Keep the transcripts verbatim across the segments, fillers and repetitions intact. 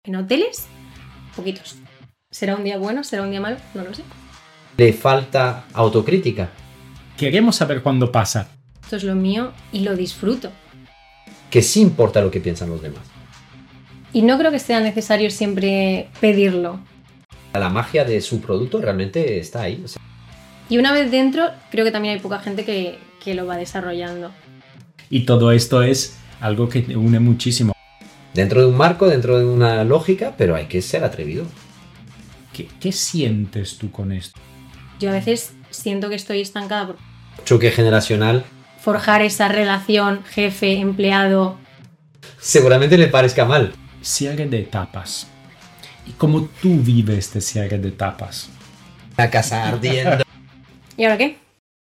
En hoteles, poquitos. ¿Será un día bueno? ¿Será un día malo? No lo sé. Le falta autocrítica. Queremos saber cuándo pasa. Esto es lo mío y lo disfruto. Que sí importa lo que piensan los demás. Y no creo que sea necesario siempre pedirlo. La magia de su producto realmente está ahí. O sea, Y una vez dentro, creo que también hay poca gente que, que lo va desarrollando. Y todo esto es algo que te une muchísimo. dentro de un marco, dentro de una lógica, pero hay que ser atrevido. ¿Qué, qué sientes tú con esto? Yo a veces siento que estoy estancada por Choque generacional. forjar esa relación jefe-empleado. Seguramente le parezca mal. Cierre de etapas. ¿Y cómo tú vives este cierre de etapas? La casa ardiendo. ¿Y ahora qué?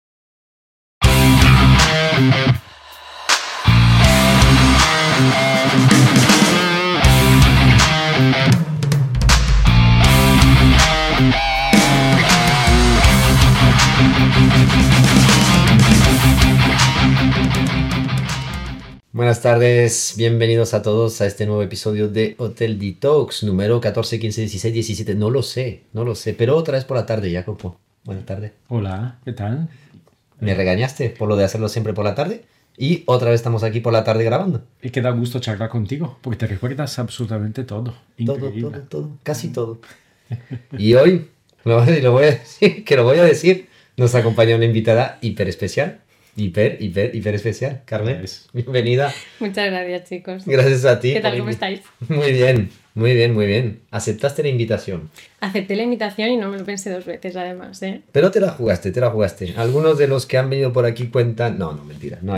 Buenas tardes, bienvenidos a todos a este nuevo episodio de Hotel Detox, número catorce, quince, dieciséis, diecisiete, no lo sé, no lo sé, pero otra vez por la tarde, Jacopo. Buenas tardes. Hola, ¿qué tal? Me regañaste por lo de hacerlo siempre por la tarde y otra vez estamos aquí por la tarde grabando. Y que da gusto charlar contigo, porque te recuerdas absolutamente todo. Todo, Increíble. todo, todo, casi todo. Y hoy, lo, lo voy a decir, que lo voy a decir, nos acompaña una invitada hiper especial. Hiper, hiper, hiper especial. Carmen, Es. bienvenida. Muchas gracias, chicos. Gracias a ti. ¿Qué tal? por ¿Cómo invi- estáis? Muy bien, muy bien, muy bien. Aceptaste la invitación. Acepté la invitación y no me lo pensé dos veces, además, ¿eh? Pero te la jugaste, te la jugaste. Algunos de los que han venido por aquí cuentan... No, no, mentira, no hay.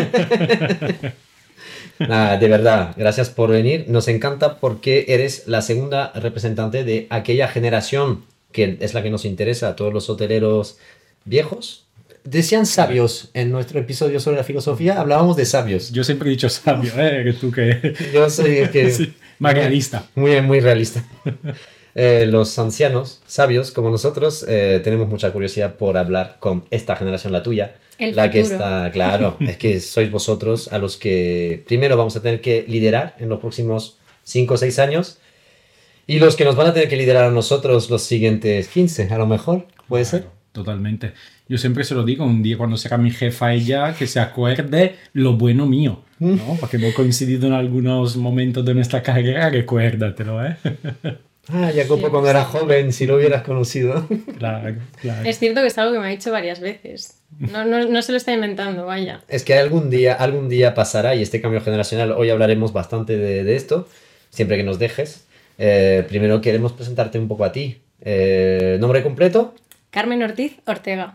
Nada, de verdad, gracias por venir. Nos encanta porque eres la segunda representante de aquella generación que es la que nos interesa, a todos los hoteleros viejos. Decían sabios en nuestro episodio sobre la filosofía, hablábamos de sabios. Yo siempre he dicho sabio, ¿eh? Que tú que... Yo soy el que... Sí, más realista. Muy, muy realista. Eh, los ancianos, sabios como nosotros, eh, tenemos mucha curiosidad por hablar con esta generación, la tuya. El la que futuro. está, claro, es que sois vosotros a los que primero vamos a tener que liderar en los próximos cinco o seis años y los que nos van a tener que liderar a nosotros los siguientes quince, a lo mejor, puede ser. Claro, totalmente. Yo siempre se lo digo, un día cuando sea mi jefa ella, que se acuerde lo bueno mío, ¿no? Porque hemos coincidido en algunos momentos de nuestra carrera, recuérdatelo, ¿eh? Ah, Jacopo, Sí, cuando sí. era joven, si lo hubieras conocido. Claro, claro. Es cierto que es algo que me ha dicho varias veces. No, no, no se lo está inventando, vaya. Es que algún día, algún día pasará y este cambio generacional, hoy hablaremos bastante de, de esto, siempre que nos dejes. Eh, primero queremos presentarte un poco a ti. Eh, nombre completo Carmen Ortiz Ortega.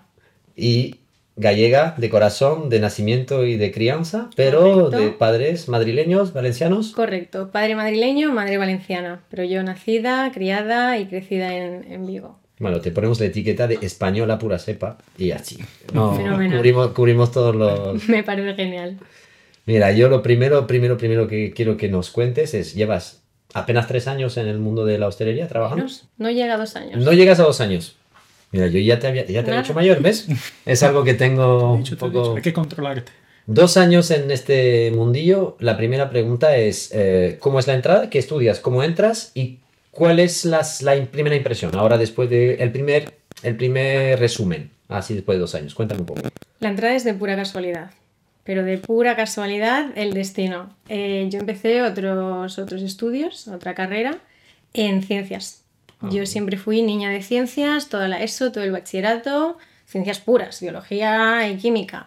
y gallega de corazón, de nacimiento y de crianza, pero Correcto. de padres madrileños, valencianos. Correcto. Padre madrileño, madre valenciana. Pero yo nacida, criada y crecida en, en Vigo. Bueno, te ponemos la etiqueta de española pura cepa y así. No, Fenomenal. cubrimos, cubrimos todos los... Me parece genial. Mira, yo lo primero, primero, primero que quiero que nos cuentes es, llevas apenas tres años en el mundo de la hostelería trabajando. Menos, no llega a dos años. No llegas a dos años. Mira, yo ya te había, ya te había Nada. hecho mayor, ¿ves? Es algo que tengo Te he un dicho, te he dicho, poco... hay que controlarte. Dos años en este mundillo. La primera pregunta es, eh, ¿cómo es la entrada? ¿Qué estudias? ¿Cómo entras? ¿Y cuál es las- la im- primera impresión? Ahora, después del primer, el primer resumen, así después de dos años. Cuéntame un poco. La entrada es de pura casualidad. Pero de pura casualidad el destino. Eh, yo empecé otros, otros estudios, otra carrera, en ciencias. Yo siempre fui niña de ciencias, toda la ESO, todo el bachillerato, ciencias puras, biología y química.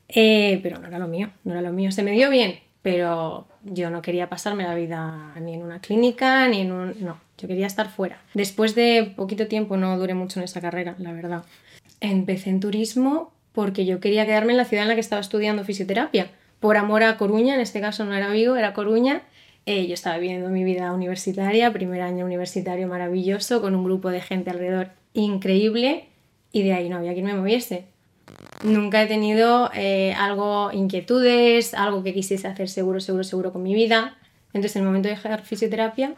Eh, pero no era lo mío, no era lo mío. Se me dio bien, pero yo no quería pasarme la vida ni en una clínica, ni en un... No, yo quería estar fuera. Después de poquito tiempo, no duré mucho en esa carrera, la verdad. Empecé en turismo porque yo quería quedarme en la ciudad en la que estaba estudiando fisioterapia. Por amor a Coruña, en este caso no era Vigo, era Coruña. Eh, yo estaba viviendo mi vida universitaria, primer año universitario maravilloso, con un grupo de gente alrededor increíble, y de ahí no había quien me moviese. Nunca he tenido eh, algo, inquietudes, algo que quisiese hacer seguro, seguro, seguro con mi vida. Entonces, en el momento de dejar fisioterapia,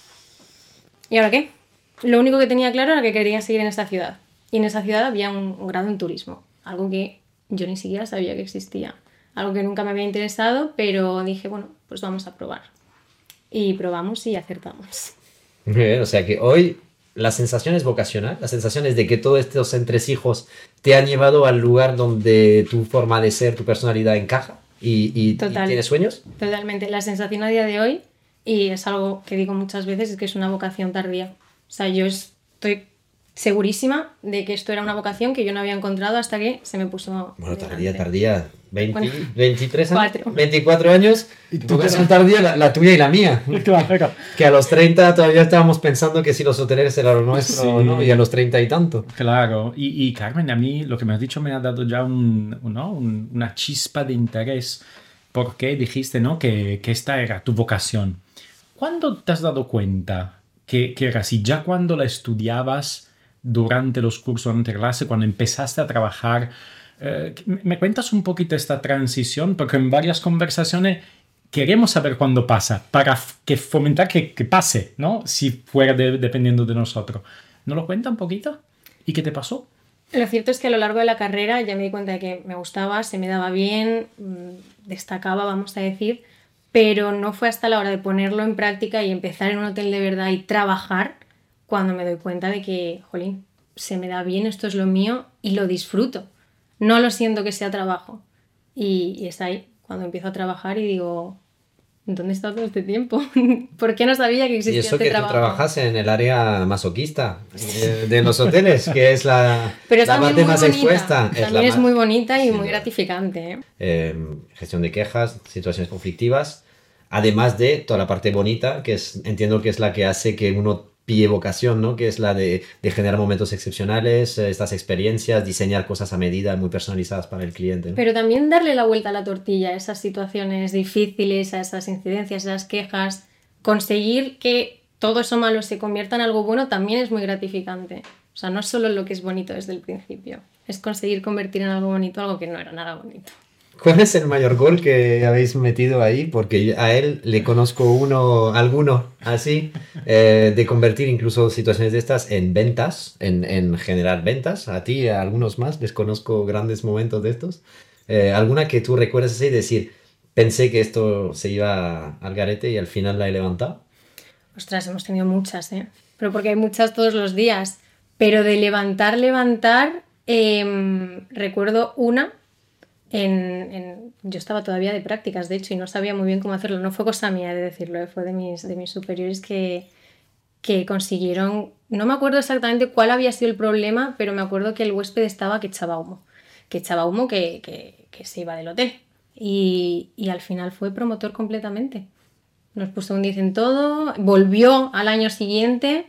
¿y ahora qué? Lo único que tenía claro era que quería seguir en esta ciudad. Y en esa ciudad había un, un grado en turismo, algo que yo ni siquiera sabía que existía. Algo que nunca me había interesado, pero dije, bueno, pues vamos a probar. y probamos y acertamos. Muy bien, o sea que hoy la sensación es vocacional, la sensación es de que todos estos entresijos te han llevado al lugar donde tu forma de ser, tu personalidad encaja y, y, y tienes sueños. Totalmente. La sensación a día de hoy, y es algo que digo muchas veces, es que es una vocación tardía. O sea, yo estoy segurísima de que esto era una vocación que yo no había encontrado hasta que se me puso. Bueno, delante. tardía, tardía. veinte, Bueno, veintitrés años. cuatro. veinticuatro años. Y tu vocación tardía, la, la tuya y la mía. Claro. Que a los treinta todavía estábamos pensando que si los hoteleros era lo nuestro Sí. o no, y a los treinta y tanto. Claro, y, y Carmen, a mí lo que me has dicho me ha dado ya un, ¿no? un, una chispa de interés, porque dijiste, ¿no? que, que esta era tu vocación. ¿Cuándo te has dado cuenta que, que era así? ¿Ya cuando la estudiabas durante los cursos, durante clase, cuando empezaste a trabajar? Eh, ¿Me cuentas un poquito esta transición? Porque en varias conversaciones queremos saber cuándo pasa, para que fomentar que, que pase, ¿no? Si fuera de, dependiendo de nosotros. ¿Nos lo cuenta un poquito? ¿Y qué te pasó? Lo cierto es que a lo largo de la carrera ya me di cuenta de que me gustaba, se me daba bien, destacaba, vamos a decir, pero no fue hasta la hora de ponerlo en práctica y empezar en un hotel de verdad y trabajar cuando me doy cuenta de que, jolín, se me da bien, esto es lo mío y lo disfruto. No lo siento que sea trabajo. Y, y es ahí cuando empiezo a trabajar y digo, ¿dónde he estado todo este tiempo? ¿Por qué no sabía que existía y eso este que trabajo? tú trabajas en el área masoquista de, de los hoteles, que es la, Pero es la también parte muy más bonita. expuesta. También es, la es más, muy bonita y sí, muy no. gratificante. ¿eh? Eh, gestión de quejas, situaciones conflictivas, además de toda la parte bonita, que es, entiendo que es la que hace que uno pille vocación, ¿no? Que es la de, de generar momentos excepcionales, eh, estas experiencias, diseñar cosas a medida, muy personalizadas para el cliente, ¿no? Pero también darle la vuelta a la tortilla a esas situaciones difíciles, a esas incidencias, a esas quejas, conseguir que todo eso malo se convierta en algo bueno también es muy gratificante. O sea, no es solo lo que es bonito desde el principio, es conseguir convertir en algo bonito algo que no era nada bonito. ¿Cuál es el mayor gol que habéis metido ahí? Porque a él le conozco uno, alguno así, eh, de convertir incluso situaciones de estas en ventas, en, en generar ventas. A ti, a algunos más, les conozco grandes momentos de estos. Eh, ¿alguna que tú recuerdes así? Decir, pensé que esto se iba al garete y al final la he levantado. Ostras, hemos tenido muchas, ¿eh? Pero porque hay muchas todos los días. Pero de levantar, levantar, eh, recuerdo una... En, en, yo estaba todavía de prácticas, de hecho, y no sabía muy bien cómo hacerlo. No fue cosa mía de decirlo, ¿eh? Fue de mis, de mis superiores que, que consiguieron... No me acuerdo exactamente cuál había sido el problema, pero me acuerdo que el huésped estaba que echaba humo. Que echaba humo que, que, que se iba del hotel. Y, y al final fue promotor completamente. Nos puso un diez en todo, volvió al año siguiente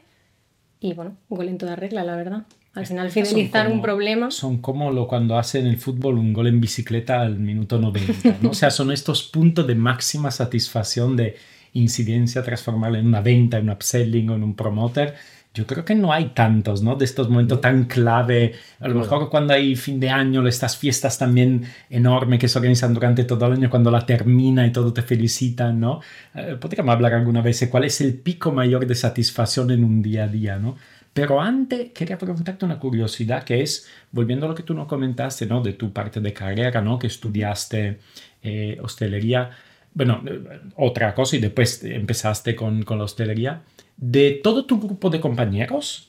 y bueno, gol en toda regla, la verdad. Al final fidelizar como, un problema. Son como lo cuando hacen en el fútbol un gol en bicicleta al minuto noventa, ¿no? O sea, son estos puntos de máxima satisfacción de incidencia, transformarla en una venta, en un upselling o en un promoter. Yo creo que no hay tantos, ¿no? De estos momentos tan clave. A lo mejor cuando hay fin de año, estas fiestas también enormes que se organizan durante todo el año, cuando la termina y todo te felicitan, ¿no? Eh, podríamos hablar alguna vez de cuál es el pico mayor de satisfacción en un día a día, ¿no? Pero antes quería preguntarte una curiosidad que es, volviendo a lo que tú nos comentaste, ¿no? De tu parte de carrera, ¿no? Que estudiaste eh, hostelería. Bueno, eh, otra cosa y después empezaste con, con la hostelería. De todo tu grupo de compañeros,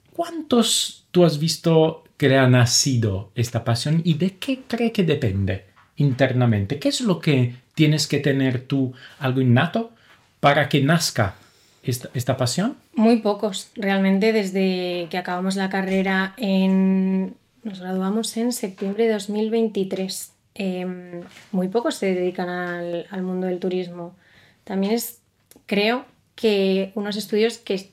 ¿cuántos tú has visto que le ha nacido esta pasión y de qué cree que depende internamente? ¿Qué es lo que tienes que tener tú, algo innato, para que nazca esta, esta pasión? Muy pocos, realmente desde que acabamos la carrera en... Nos graduamos en septiembre de dos mil veintitrés. Eh, muy pocos se dedican al, al mundo del turismo. También es, creo, que unos estudios que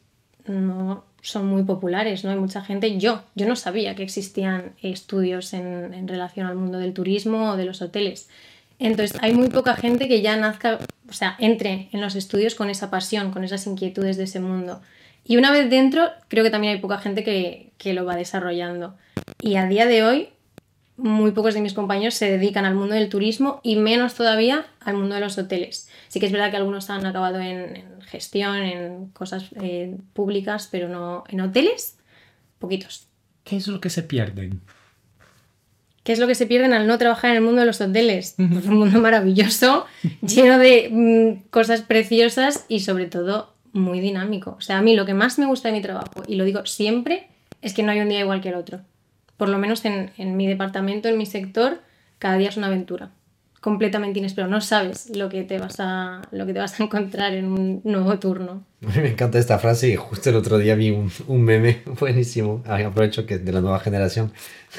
no son muy populares, ¿no? Hay mucha gente... Yo, yo no sabía que existían estudios en, en relación al mundo del turismo o de los hoteles. Entonces, hay muy poca gente que ya nazca, o sea, entre en los estudios con esa pasión, con esas inquietudes de ese mundo. Y una vez dentro, creo que también hay poca gente que, que lo va desarrollando. Y a día de hoy, muy pocos de mis compañeros se dedican al mundo del turismo y menos todavía al mundo de los hoteles. Sí que es verdad que algunos han acabado en, en gestión, en cosas eh, públicas, pero no en hoteles, poquitos. ¿Qué es lo que se pierden? ¿qué es lo que se pierden al no trabajar en el mundo de los hoteles? Pues un mundo maravilloso, lleno de mmm, cosas preciosas y sobre todo muy dinámico. O sea, a mí lo que más me gusta de mi trabajo, y lo digo siempre, es que no hay un día igual que el otro. Por lo menos en, en mi departamento, en mi sector, cada día es una aventura. Completamente inesperado. No sabes lo que te vas a, lo que te vas a encontrar en un nuevo turno. A mí me encanta esta frase y justo el otro día vi un, un meme buenísimo. Ay, aprovecho que es de la nueva generación.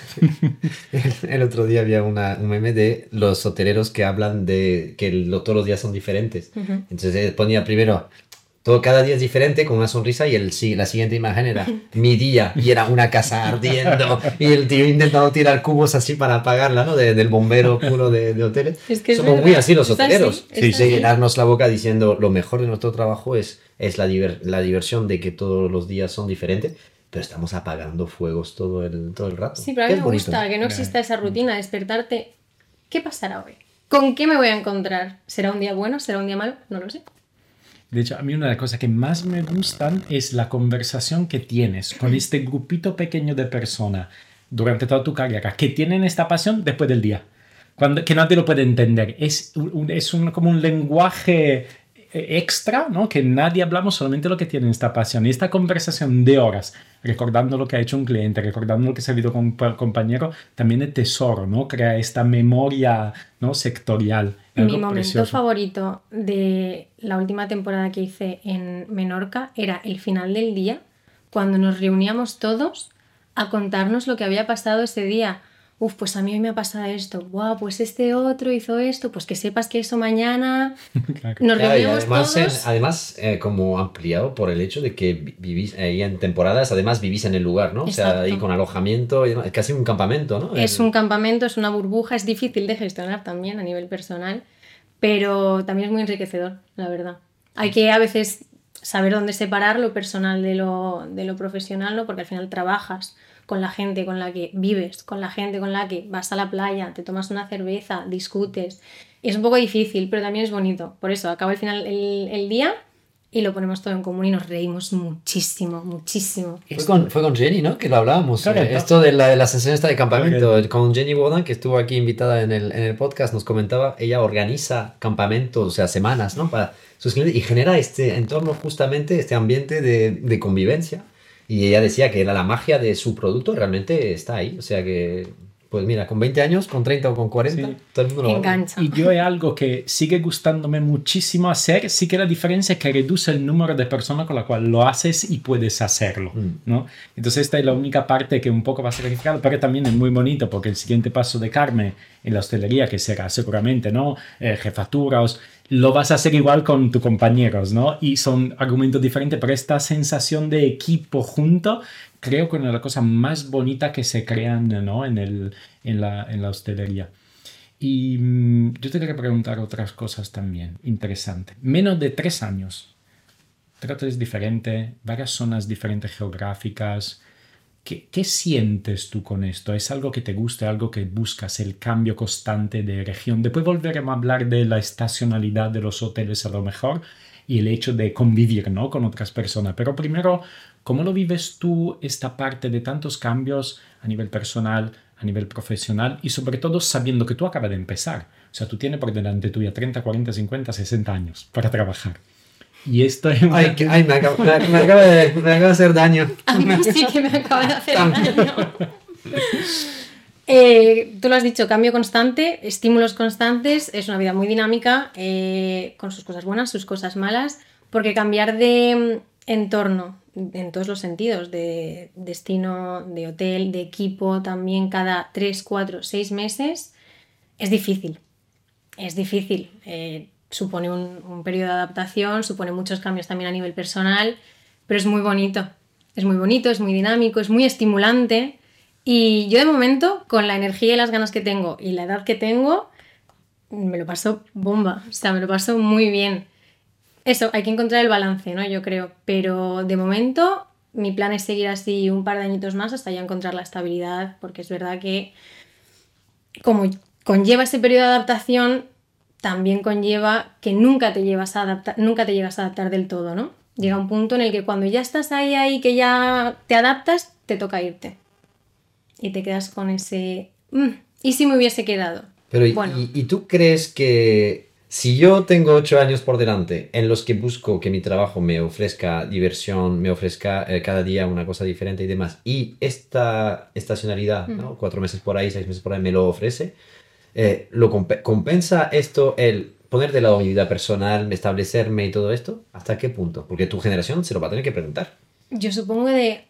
el, el otro día había una, un meme de los hoteleros que hablan de que lo, todos los días son diferentes. Uh-huh. Entonces ponía primero... Todo, cada día es diferente, con una sonrisa, y el, sí, la siguiente imagen era mi día, y era una casa ardiendo, y el tío intentando tirar cubos así para apagarla, ¿no? De, del bombero puro de, de hoteles. Es que somos muy así los hoteleros, así, sí, de llenarnos la boca diciendo lo mejor de nuestro trabajo es, es la, diver, la diversión de que todos los días son diferentes, pero estamos apagando fuegos todo el, todo el rato. Sí, pero a mí me bonito. gusta que no exista esa rutina, despertarte. ¿Qué pasará hoy? ¿Con qué me voy a encontrar? ¿Será un día bueno? ¿Será un día malo? No lo sé. De hecho, a mí una de las cosas que más me gustan es la conversación que tienes con este grupito pequeño de personas durante toda tu carrera que tienen esta pasión después del día, cuando, que nadie lo puede entender. Es, un, es un, como un lenguaje extra, ¿no? Que nadie hablamos, solamente lo que tienen esta pasión. Y esta conversación de horas, recordando lo que ha hecho un cliente, recordando lo que se ha vivido con un compañero, también es tesoro, ¿no? Crea esta memoria, ¿no? sectorial. Mi momento precioso. favorito de la última temporada que hice en Menorca era el final del día, cuando nos reuníamos todos a contarnos lo que había pasado ese día. Uf, pues a mí hoy me ha pasado esto. Guau, pues este otro hizo esto. Pues que sepas que eso mañana claro. nos claro, reuníamos además, todos. En, además, eh, como ampliado por el hecho de que vivís ahí en temporadas, además vivís en el lugar, ¿no? Exacto. O sea, ahí con alojamiento, es casi un campamento, ¿no? Es un campamento, es una burbuja, es difícil de gestionar también a nivel personal, pero también es muy enriquecedor, la verdad. Hay que a veces saber dónde separar lo personal de lo, de lo profesional, ¿no? Porque al final trabajas con la gente con la que vives, con la gente con la que vas a la playa, te tomas una cerveza, discutes. Y es un poco difícil, pero también es bonito. Por eso, acaba el final el, el día y lo ponemos todo en común y nos reímos muchísimo, muchísimo. Fue con, fue con Jenny, ¿no? Que lo hablábamos. Claro, eh, esto de la, de la sesión esta de campamento. Okay. Con Jenny Bodan, que estuvo aquí invitada en el, en el podcast, nos comentaba, ella organiza campamentos, o sea, semanas, ¿no? Para sus clientes y genera este entorno, justamente, este ambiente de, de convivencia. Y ella decía que era la magia de su producto, realmente está ahí. O sea que, pues mira, con veinte años, con treinta o con cuarenta, sí. todo el mundo lo engancha. Y yo es algo que sigue gustándome muchísimo hacer, sí que la diferencia es que reduce el número de personas con las cuales lo haces y puedes hacerlo, mm. ¿no? Entonces esta es la única parte que un poco va a ser sacrificada, pero también es muy bonito porque el siguiente paso de Carmen en la hostelería, que será seguramente, ¿no? Eh, jefaturas, lo vas a hacer igual con tus compañeros, ¿no? Y son argumentos diferentes, pero esta sensación de equipo junto creo que es una de las cosas más bonitas que se crean, ¿no? en, el, en, la, en la hostelería. Y mmm, yo te quería preguntar otras cosas también interesantes. Menos de tres años. Trato es diferente, varias zonas diferentes geográficas. ¿Qué, ¿Qué sientes tú con esto? ¿Es algo que te gusta, algo que buscas, el cambio constante de región? Después volveremos a hablar de la estacionalidad de los hoteles a lo mejor y el hecho de convivir, ¿no? con otras personas. Pero primero, ¿cómo lo vives tú esta parte de tantos cambios a nivel personal, a nivel profesional y sobre todo sabiendo que tú acabas de empezar? O sea, tú tienes por delante tuya treinta, cuarenta, cincuenta, sesenta años para trabajar. Y esto es una... Ay, que, ay me, acaba, me, me, acaba de, me acaba de hacer daño. A mí sí que me acaba de hacer daño. eh, tú lo has dicho, cambio constante, estímulos constantes, es una vida muy dinámica, eh, con sus cosas buenas, sus cosas malas, porque cambiar de entorno, en todos los sentidos, de destino, de hotel, de equipo, también cada tres, cuatro, seis meses, es difícil. Es difícil. Eh, supone un, un periodo de adaptación, supone muchos cambios también a nivel personal, pero es muy bonito. Es muy bonito, es muy dinámico, es muy estimulante. Y yo de momento, con la energía y las ganas que tengo y la edad que tengo, me lo paso bomba. O sea, me lo paso muy bien. Eso, hay que encontrar el balance, ¿no? Yo creo. Pero de momento, mi plan es seguir así un par de añitos más hasta ya encontrar la estabilidad, porque es verdad que como conlleva ese periodo de adaptación, también conlleva que nunca te llevas a adaptar, nunca te llegas a adaptar del todo, ¿no? Llega un punto en el que cuando ya estás ahí, ahí, que ya te adaptas, te toca irte. Y te quedas con ese... Mm, ¿Y si me hubiese quedado? Pero Bueno. ¿y, y tú crees que si yo tengo ocho años por delante en los que busco que mi trabajo me ofrezca diversión, me ofrezca eh, cada día una cosa diferente y demás, y esta estacionalidad, ¿no? Cuatro meses por ahí, seis meses por ahí me lo ofrece, eh, ¿lo comp- compensa esto el poner de lado mi vida personal, establecerme y todo esto? ¿Hasta qué punto? Porque tu generación se lo va a tener que preguntar. Yo supongo que de...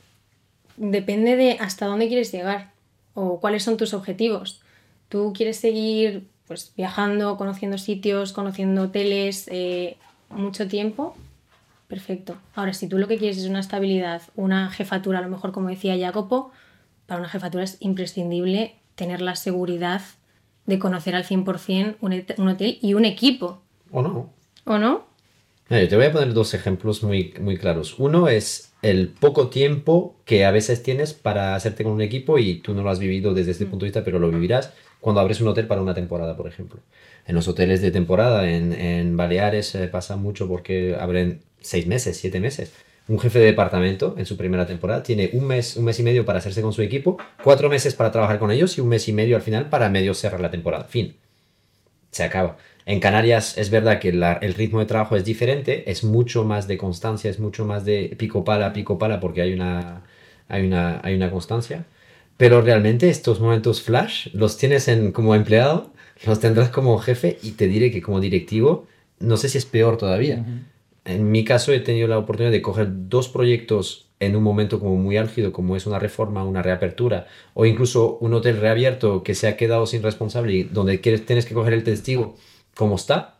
depende de hasta dónde quieres llegar o cuáles son tus objetivos. Tú quieres seguir pues, viajando, conociendo sitios, conociendo hoteles, eh, mucho tiempo, perfecto. Ahora, si tú lo que quieres es una estabilidad, una jefatura, a lo mejor como decía Jacopo, para una jefatura es imprescindible tener la seguridad de conocer al cien por ciento un, et- un hotel y un equipo, ¿O no? ¿o no? Mira, yo te voy a poner dos ejemplos muy, muy claros. Uno es el poco tiempo que a veces tienes para hacerte con un equipo y tú no lo has vivido desde este punto de vista, pero lo vivirás cuando abres un hotel para una temporada, por ejemplo. En los hoteles de temporada, en, en Baleares, eh, pasa mucho porque abren seis meses, siete meses. Un jefe de departamento en su primera temporada tiene un mes, un mes y medio para hacerse con su equipo, cuatro meses para trabajar con ellos y un mes y medio al final para medio cerrar la temporada. Fin. Se acaba. En Canarias es verdad que la- el ritmo de trabajo es diferente, es mucho más de constancia, es mucho más de pico pala, pico pala, porque hay una, hay una, hay una constancia. Pero realmente estos momentos flash los tienes en, como empleado, los tendrás como jefe y te diré que como directivo, no sé si es peor todavía. Ujú. En mi caso he tenido la oportunidad de coger dos proyectos en un momento como muy álgido, como es una reforma, una reapertura, o incluso un hotel reabierto que se ha quedado sin responsable y donde quieres, tienes que coger el testigo como está.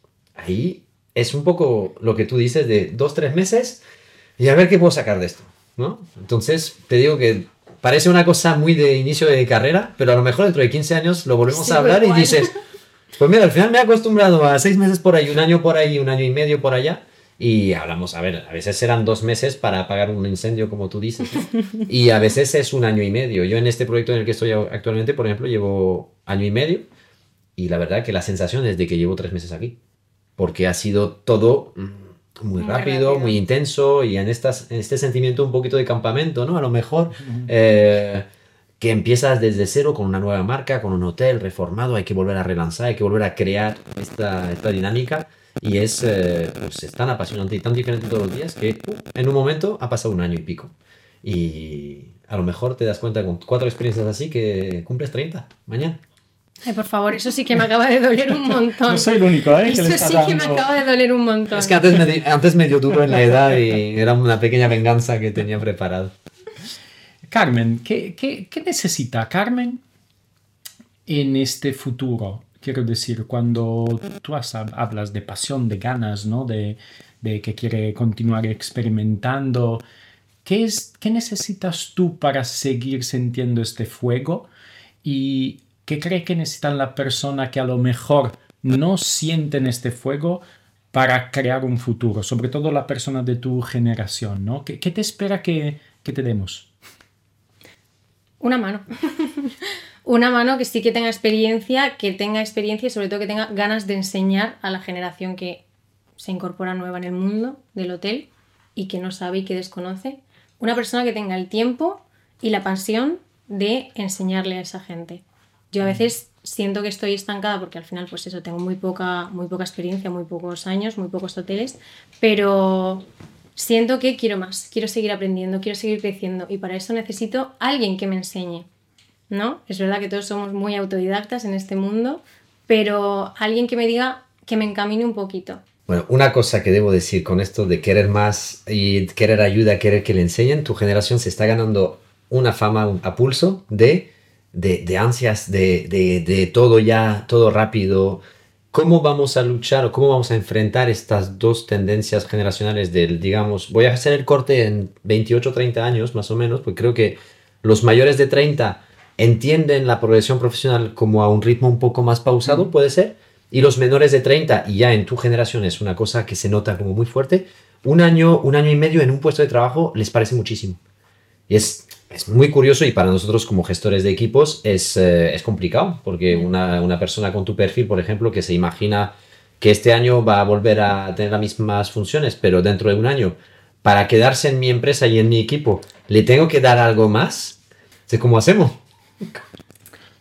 Ahí es un poco lo que tú dices de dos, tres meses y a ver qué puedo sacar de esto, ¿no? Entonces te digo que parece una cosa muy de inicio de carrera, pero a lo mejor dentro de quince años lo volvemos Sí, a hablar y igual. dices... Pues mira, al final me he acostumbrado a seis meses por ahí, un año por ahí, un año y medio por allá. Y hablamos, a ver, a veces serán dos meses para apagar un incendio, como tú dices, ¿no? Y a veces es un año y medio. Yo en este proyecto en el que estoy actualmente, por ejemplo, llevo año y medio. Y la verdad que la sensación es de que llevo tres meses aquí. Porque ha sido todo mm, muy, Muy rápido, rápido. muy intenso y en, estas, en este sentimiento un poquito de campamento, ¿no? A lo mejor... eh, que empiezas desde cero con una nueva marca, con un hotel reformado, hay que volver a relanzar, hay que volver a crear esta, esta dinámica y es, eh, pues es tan apasionante y tan diferente todos los días que uh, en un momento ha pasado un año y pico. Y a lo mejor te das cuenta con cuatro experiencias así que cumples treinta mañana. Ay, por favor, eso sí que me acaba de doler un montón. No soy el único, ¿eh? Que le Eso está sí que me dando- acaba de doler un montón. Es que antes me, di- antes me dio duro en la edad y era una pequeña venganza que tenía preparado. Carmen, ¿qué, qué, qué necesita Carmen en este futuro? Quiero decir, cuando tú has- hablas de pasión, de ganas, ¿no? De, de que quiere continuar experimentando, ¿qué es, qué necesitas tú para seguir sintiendo este fuego? ¿Y qué cree que necesitan la persona que a lo mejor no sienten este fuego para crear un futuro? Sobre todo la persona de tu generación, ¿no? ¿Qué, qué te espera que, que te demos? Una mano. Una mano que sí que tenga experiencia, que tenga experiencia y sobre todo que tenga ganas de enseñar a la generación que se incorpora nueva en el mundo del hotel y que no sabe y que desconoce. Una persona que tenga el tiempo y la pasión de enseñarle a esa gente. Yo a veces siento que estoy estancada porque al final pues eso, tengo muy poca, muy poca experiencia, muy pocos años, muy pocos hoteles, pero siento que quiero más, quiero seguir aprendiendo, quiero seguir creciendo y para eso necesito alguien que me enseñe, ¿no? Es verdad que todos somos muy autodidactas en este mundo, pero alguien que me diga, que me encamine un poquito. Bueno, una cosa que debo decir con esto de querer más y querer ayuda, querer que le enseñen, tu generación se está ganando una fama a pulso de, de, de ansias, de, de, de todo ya, todo rápido. ¿Cómo vamos a luchar o cómo vamos a enfrentar estas dos tendencias generacionales del, digamos, voy a hacer el corte en veintiocho, treinta años más o menos, porque creo que los mayores de treinta entienden la progresión profesional como a un ritmo un poco más pausado, puede ser, y los menores de treinta, y ya en tu generación es una cosa que se nota como muy fuerte, un año, un año y medio en un puesto de trabajo les parece muchísimo. Y es, es muy curioso y para nosotros como gestores de equipos es, eh, es complicado, porque una, una persona con tu perfil, por ejemplo, que se imagina que este año va a volver a tener las mismas funciones, pero dentro de un año, para quedarse en mi empresa y en mi equipo, ¿le tengo que dar algo más? ¿Cómo hacemos?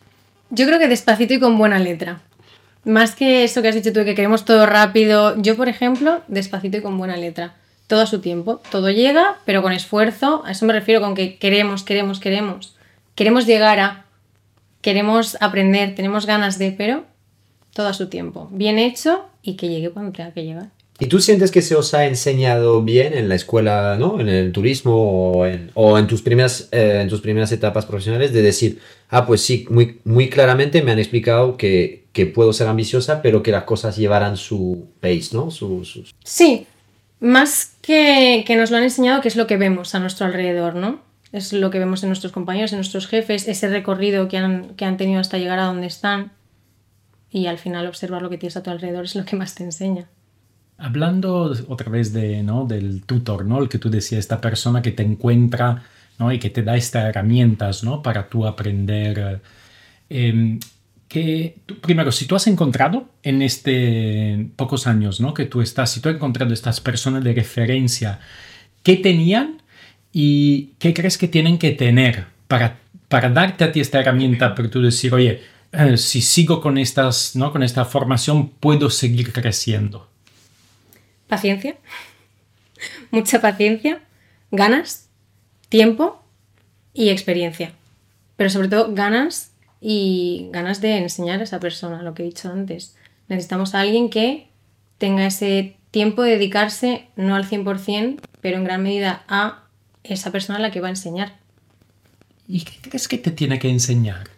Yo creo que despacito y con buena letra. Más que eso que has dicho tú, que queremos todo rápido. Yo, por ejemplo, despacito y con buena letra. Todo a su tiempo. Todo llega, pero con esfuerzo. A eso me refiero con que queremos, queremos, queremos. Queremos llegar a... Queremos aprender, tenemos ganas de, pero todo a su tiempo. Bien hecho y que llegue cuando tenga que llegar. ¿Y tú sientes que se os ha enseñado bien en la escuela, ¿no? En el turismo o en, o en, tus, primeras, eh, en tus primeras etapas profesionales de decir, ah, pues sí, muy, muy claramente me han explicado que, que puedo ser ambiciosa, pero que las cosas llevarán su pace, ¿no? Su, su... Sí, más que, que nos lo han enseñado, que es lo que vemos a nuestro alrededor, ¿no? Es lo que vemos en nuestros compañeros, en nuestros jefes, ese recorrido que han, que han tenido hasta llegar a donde están. Y al final observar lo que tienes a tu alrededor es lo que más te enseña. Hablando otra vez de, ¿no? del tutor, ¿no? El que tú decías, esta persona que te encuentra, ¿no? Y que te da estas herramientas, ¿no? Para tú aprender. Eh, que tú, primero, si tú has encontrado en este pocos años, ¿no? Que tú estás, si tú has encontrado estas personas de referencia, ¿qué tenían y qué crees que tienen que tener para, para darte a ti esta herramienta, para tú decir, oye, eh, si sigo con, estas, ¿no? con esta formación, puedo seguir creciendo? Paciencia, mucha paciencia, ganas, tiempo y experiencia. Pero sobre todo ganas y ganas de enseñar a esa persona, lo que he dicho antes. Necesitamos a alguien que tenga ese tiempo de dedicarse, no al cien por ciento, pero en gran medida a esa persona a la que va a enseñar. ¿Y qué crees que te tiene que enseñar?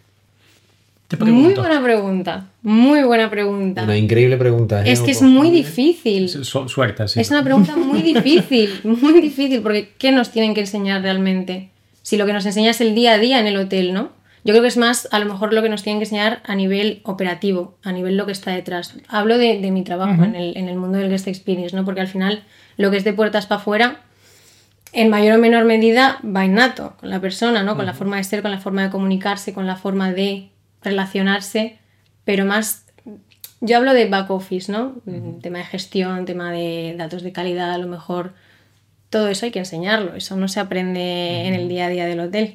Te Muy buena pregunta, muy buena pregunta. Una increíble pregunta. ¿eh? Es que es muy difícil. Su suerte, sí. Es una pregunta muy difícil, muy difícil, porque ¿qué nos tienen que enseñar realmente? Si lo que nos enseña es el día a día en el hotel, ¿no? Yo creo que es más, a lo mejor, lo que nos tienen que enseñar a nivel operativo, a nivel lo que está detrás. Hablo de, de mi trabajo uh-huh. en, el, en el mundo del guest experience, ¿no? Porque al final, lo que es de puertas para afuera, en mayor o menor medida, va innato con la persona, ¿no? Con uh-huh. la forma de ser, con la forma de comunicarse, con la forma de relacionarse, pero más, yo hablo de back office, ¿no? Uh-huh. Tema de gestión, tema de datos de calidad, a lo mejor todo eso hay que enseñarlo, eso no se aprende uh-huh. en el día a día del hotel.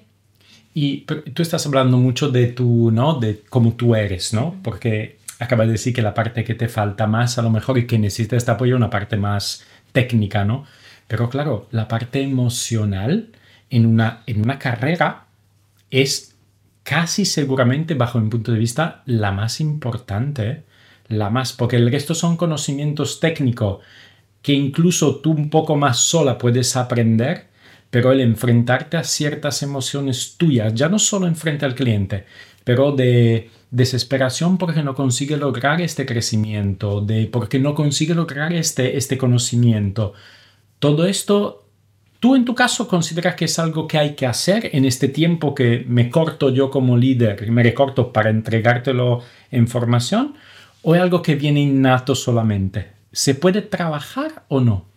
Y tú estás hablando mucho de tu, ¿no? De cómo tú eres, ¿no? Porque acabas de decir que la parte que te falta más a lo mejor y que necesitas este apoyo es una parte más técnica, ¿no? Pero claro, la parte emocional en una, en una carrera es casi seguramente, bajo mi punto de vista, la más importante, la más, porque el resto son conocimientos técnicos que incluso tú un poco más sola puedes aprender, pero el enfrentarte a ciertas emociones tuyas, ya no solo enfrente al cliente, pero de desesperación porque no consigue lograr este crecimiento, de porque no consigue lograr este, este conocimiento, todo esto. ¿Tú en tu caso consideras que es algo que hay que hacer en este tiempo que me corto yo como líder, me recorto para entregártelo en formación? ¿O es algo que viene innato solamente? ¿Se puede trabajar o no?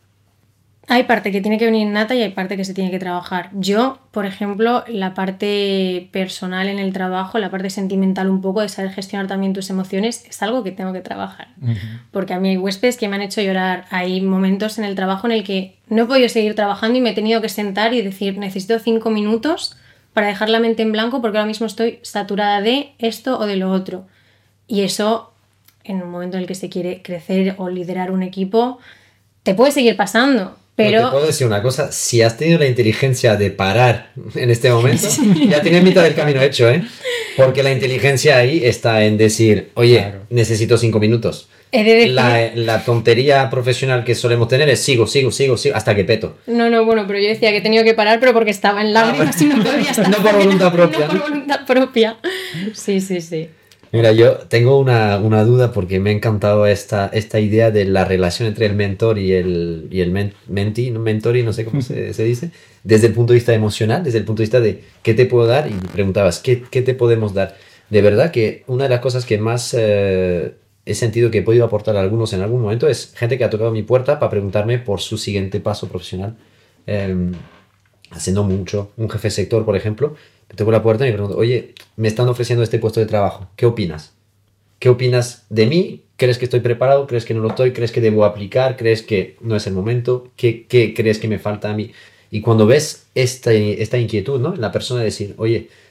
Hay parte que tiene que venir innata y hay parte que se tiene que trabajar. Yo, por ejemplo, la parte personal en el trabajo, la parte sentimental un poco de saber gestionar también tus emociones, es algo que tengo que trabajar. Uh-huh. Porque a mí hay huéspedes que me han hecho llorar. Hay momentos en el trabajo en el que no he podido seguir trabajando y me he tenido que sentar y decir, necesito cinco minutos para dejar la mente en blanco porque ahora mismo estoy saturada de esto o de lo otro. Y eso, en un momento en el que se quiere crecer o liderar un equipo, te puede seguir pasando. Pero... No, te puedo decir una cosa, si has tenido la inteligencia de parar en este momento, sí. ya tienes mitad del camino hecho, ¿eh? Porque la inteligencia ahí está en decir, oye, claro. necesito cinco minutos. He de decir... la, la tontería profesional que solemos tener es sigo, sigo, sigo, sigo, hasta que peto. No, no, bueno, pero yo decía que he tenido que parar, pero porque estaba en lágrimas ah, y no podía estar. No por voluntad propia. No por voluntad propia. Sí, sí, sí. Mira, yo tengo una, una duda porque me ha encantado esta, esta idea de la relación entre el mentor y el, y el men, mentee, ¿no? mentor y no sé cómo se, se dice, desde el punto de vista emocional, desde el punto de vista de qué te puedo dar, y preguntabas, ¿qué, qué te podemos dar? De verdad que una de las cosas que más eh, he sentido que he podido aportar a algunos en algún momento es gente que ha tocado mi puerta para preguntarme por su siguiente paso profesional. Eh, haciendo mucho, un jefe de sector, por ejemplo, me toco la puerta y me pregunto, oye, me están ofreciendo este puesto de trabajo, ¿qué opinas? ¿Qué opinas de mí? ¿Crees que estoy preparado? ¿Crees que no lo estoy? ¿Crees que debo aplicar? ¿Crees que no es el momento? ¿Qué, qué crees que me falta a mí? Y cuando ves esta, esta inquietud, ¿no? En la persona de decir, oye,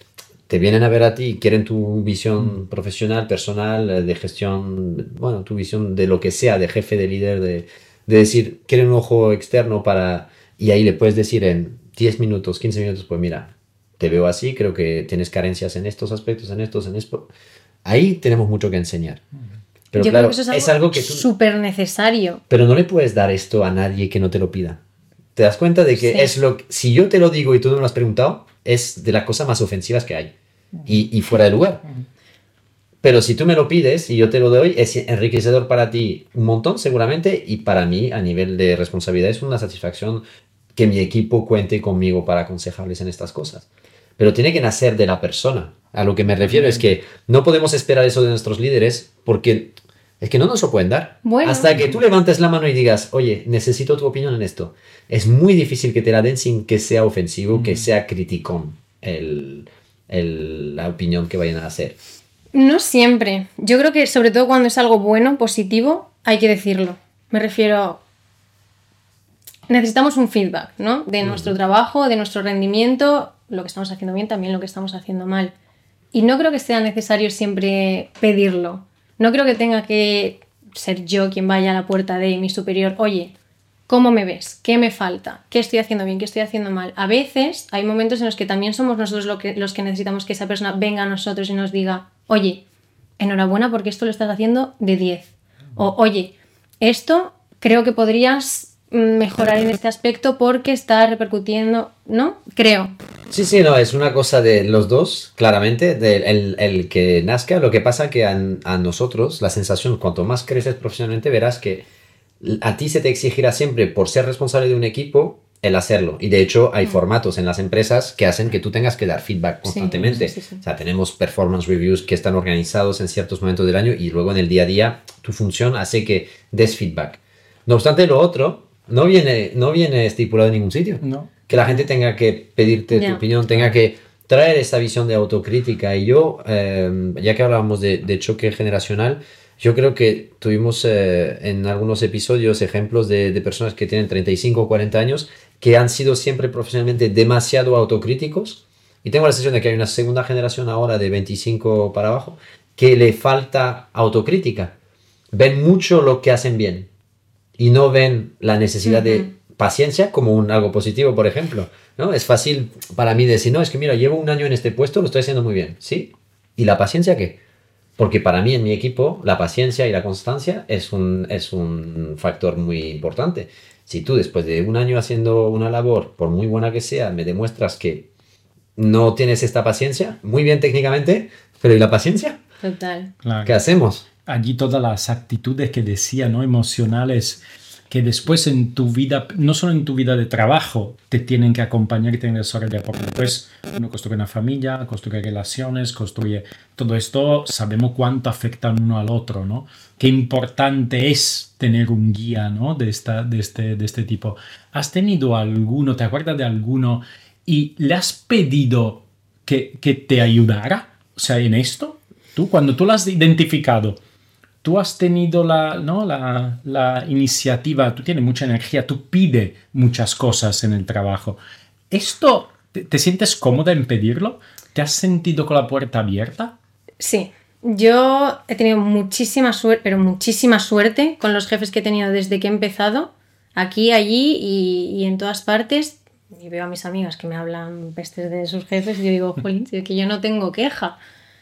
te vienen a ver a ti y quieren tu visión mm. profesional, personal, de gestión, bueno, tu visión de lo que sea, de jefe, de líder, de, de decir, quieren un ojo externo para... Y ahí le puedes decir en diez minutos, quince minutos, pues mira, te veo así, creo que tienes carencias en estos aspectos, en estos, en esto. Ahí tenemos mucho que enseñar. Pero Yo claro, creo que eso es algo, es algo que tú... súper necesario. Pero no le puedes dar esto a nadie que no te lo pida. ¿Te das cuenta de que Sí. es lo que... Si yo te lo digo y tú no me lo has preguntado, es de las cosas más ofensivas que hay. Y, y fuera de lugar. Pero si tú me lo pides y yo te lo doy, es enriquecedor para ti un montón seguramente, y para mí a nivel de responsabilidad es una satisfacción que mi equipo cuente conmigo para aconsejarles en estas cosas. Pero tiene que nacer de la persona. A lo que me refiero mm. es que no podemos esperar eso de nuestros líderes porque es que no nos lo pueden dar. Bueno. Hasta que tú levantes la mano y digas, oye, necesito tu opinión en esto. Es muy difícil que te la den sin que sea ofensivo, mm. que sea criticón el, el, la opinión que vayan a hacer. No siempre. Yo creo que sobre todo cuando es algo bueno, positivo, hay que decirlo. Me refiero... Necesitamos un feedback, ¿no? De mm. nuestro trabajo, de nuestro rendimiento, lo que estamos haciendo bien, también lo que estamos haciendo mal. Y no creo que sea necesario siempre pedirlo. No creo que tenga que ser yo quien vaya a la puerta de mi superior. Oye, ¿cómo me ves? ¿Qué me falta? ¿Qué estoy haciendo bien? ¿Qué estoy haciendo mal? A veces hay momentos en los que también somos nosotros lo que, los que necesitamos que esa persona venga a nosotros y nos diga, oye, enhorabuena porque esto lo estás haciendo de diez. O, oye, esto creo que podrías mejorar en este aspecto porque está repercutiendo, ¿no? Creo. Sí, sí, no, es una cosa de los dos, claramente, de el, el que nazca. Lo que pasa que a, a nosotros, la sensación, cuanto más creces profesionalmente, verás que a ti se te exigirá siempre, por ser responsable de un equipo, el hacerlo. Y de hecho hay mm. formatos en las empresas que hacen que tú tengas que dar feedback constantemente. Sí, sí, sí, sí. O sea, tenemos performance reviews que están organizados en ciertos momentos del año y luego en el día a día tu función hace que des feedback. No obstante, lo otro no viene, no viene estipulado en ningún sitio. No. Que la gente tenga que pedirte yeah. tu opinión, tenga que traer esa visión de autocrítica. Y yo, eh, ya que hablábamos de, de choque generacional, yo creo que tuvimos eh, en algunos episodios ejemplos de, de personas que tienen treinta y cinco o cuarenta años que han sido siempre profesionalmente demasiado autocríticos. Y tengo la sensación de que hay una segunda generación ahora de veinticinco para abajo que le falta autocrítica. Ven mucho lo que hacen bien y no ven la necesidad uh-huh. de paciencia como un algo positivo, por ejemplo, ¿no? Es fácil para mí decir, no, es que mira, llevo un año en este puesto, lo estoy haciendo muy bien, ¿sí? ¿Y la paciencia qué? Porque para mí en mi equipo la paciencia y la constancia es un, es un factor muy importante. Si tú después de un año haciendo una labor, por muy buena que sea, me demuestras que no tienes esta paciencia, muy bien técnicamente, pero ¿y la paciencia? Total. Claro. ¿Qué hacemos? Allí todas las actitudes que decía, ¿no? Emocionales, que después en tu vida, no solo en tu vida de trabajo, te tienen que acompañar y tienen que desarrollar, porque después uno construye una familia, construye relaciones, construye todo esto, sabemos cuánto afectan uno al otro, ¿no? Qué importante es tener un guía, ¿no? De, esta, de, este, de este tipo. ¿Has tenido alguno, te acuerdas de alguno y le has pedido que, que te ayudara? O sea, en esto, tú, cuando tú lo has identificado, tú has tenido la, ¿no? la, la iniciativa, tú tienes mucha energía, tú pides muchas cosas en el trabajo. ¿Esto te, te sientes cómoda en pedirlo? ¿Te has sentido con la puerta abierta? Sí, yo he tenido muchísima suerte, pero muchísima suerte con los jefes que he tenido desde que he empezado, aquí, allí y, y en todas partes. Y veo a mis amigas que me hablan pestes de sus jefes y yo digo, jolín, es que yo no tengo queja.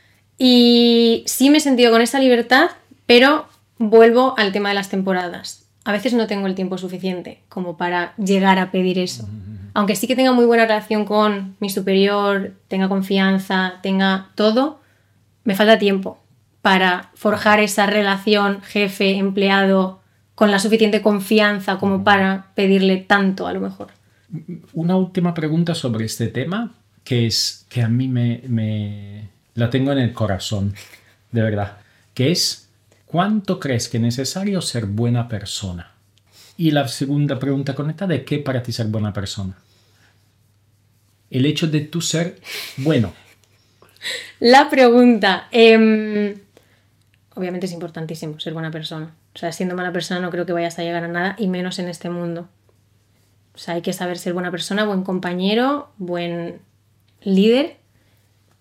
Y sí me he sentido con esa libertad. Pero vuelvo al tema de las temporadas. A veces no tengo el tiempo suficiente como para llegar a pedir eso. Aunque sí que tenga muy buena relación con mi superior, tenga confianza, tenga todo, me falta tiempo para forjar esa relación jefe-empleado con la suficiente confianza como para pedirle tanto a lo mejor. Una última pregunta sobre este tema, que es que a mí me, me la tengo en el corazón, de verdad, que es: ¿cuánto crees que es necesario ser buena persona? Y la segunda pregunta conectada es: ¿qué para ti ser buena persona? El hecho de tú ser bueno. La pregunta. Eh, obviamente es importantísimo ser buena persona. O sea, siendo mala persona no creo que vayas a llegar a nada, y menos en este mundo. O sea, hay que saber ser buena persona, buen compañero, buen líder.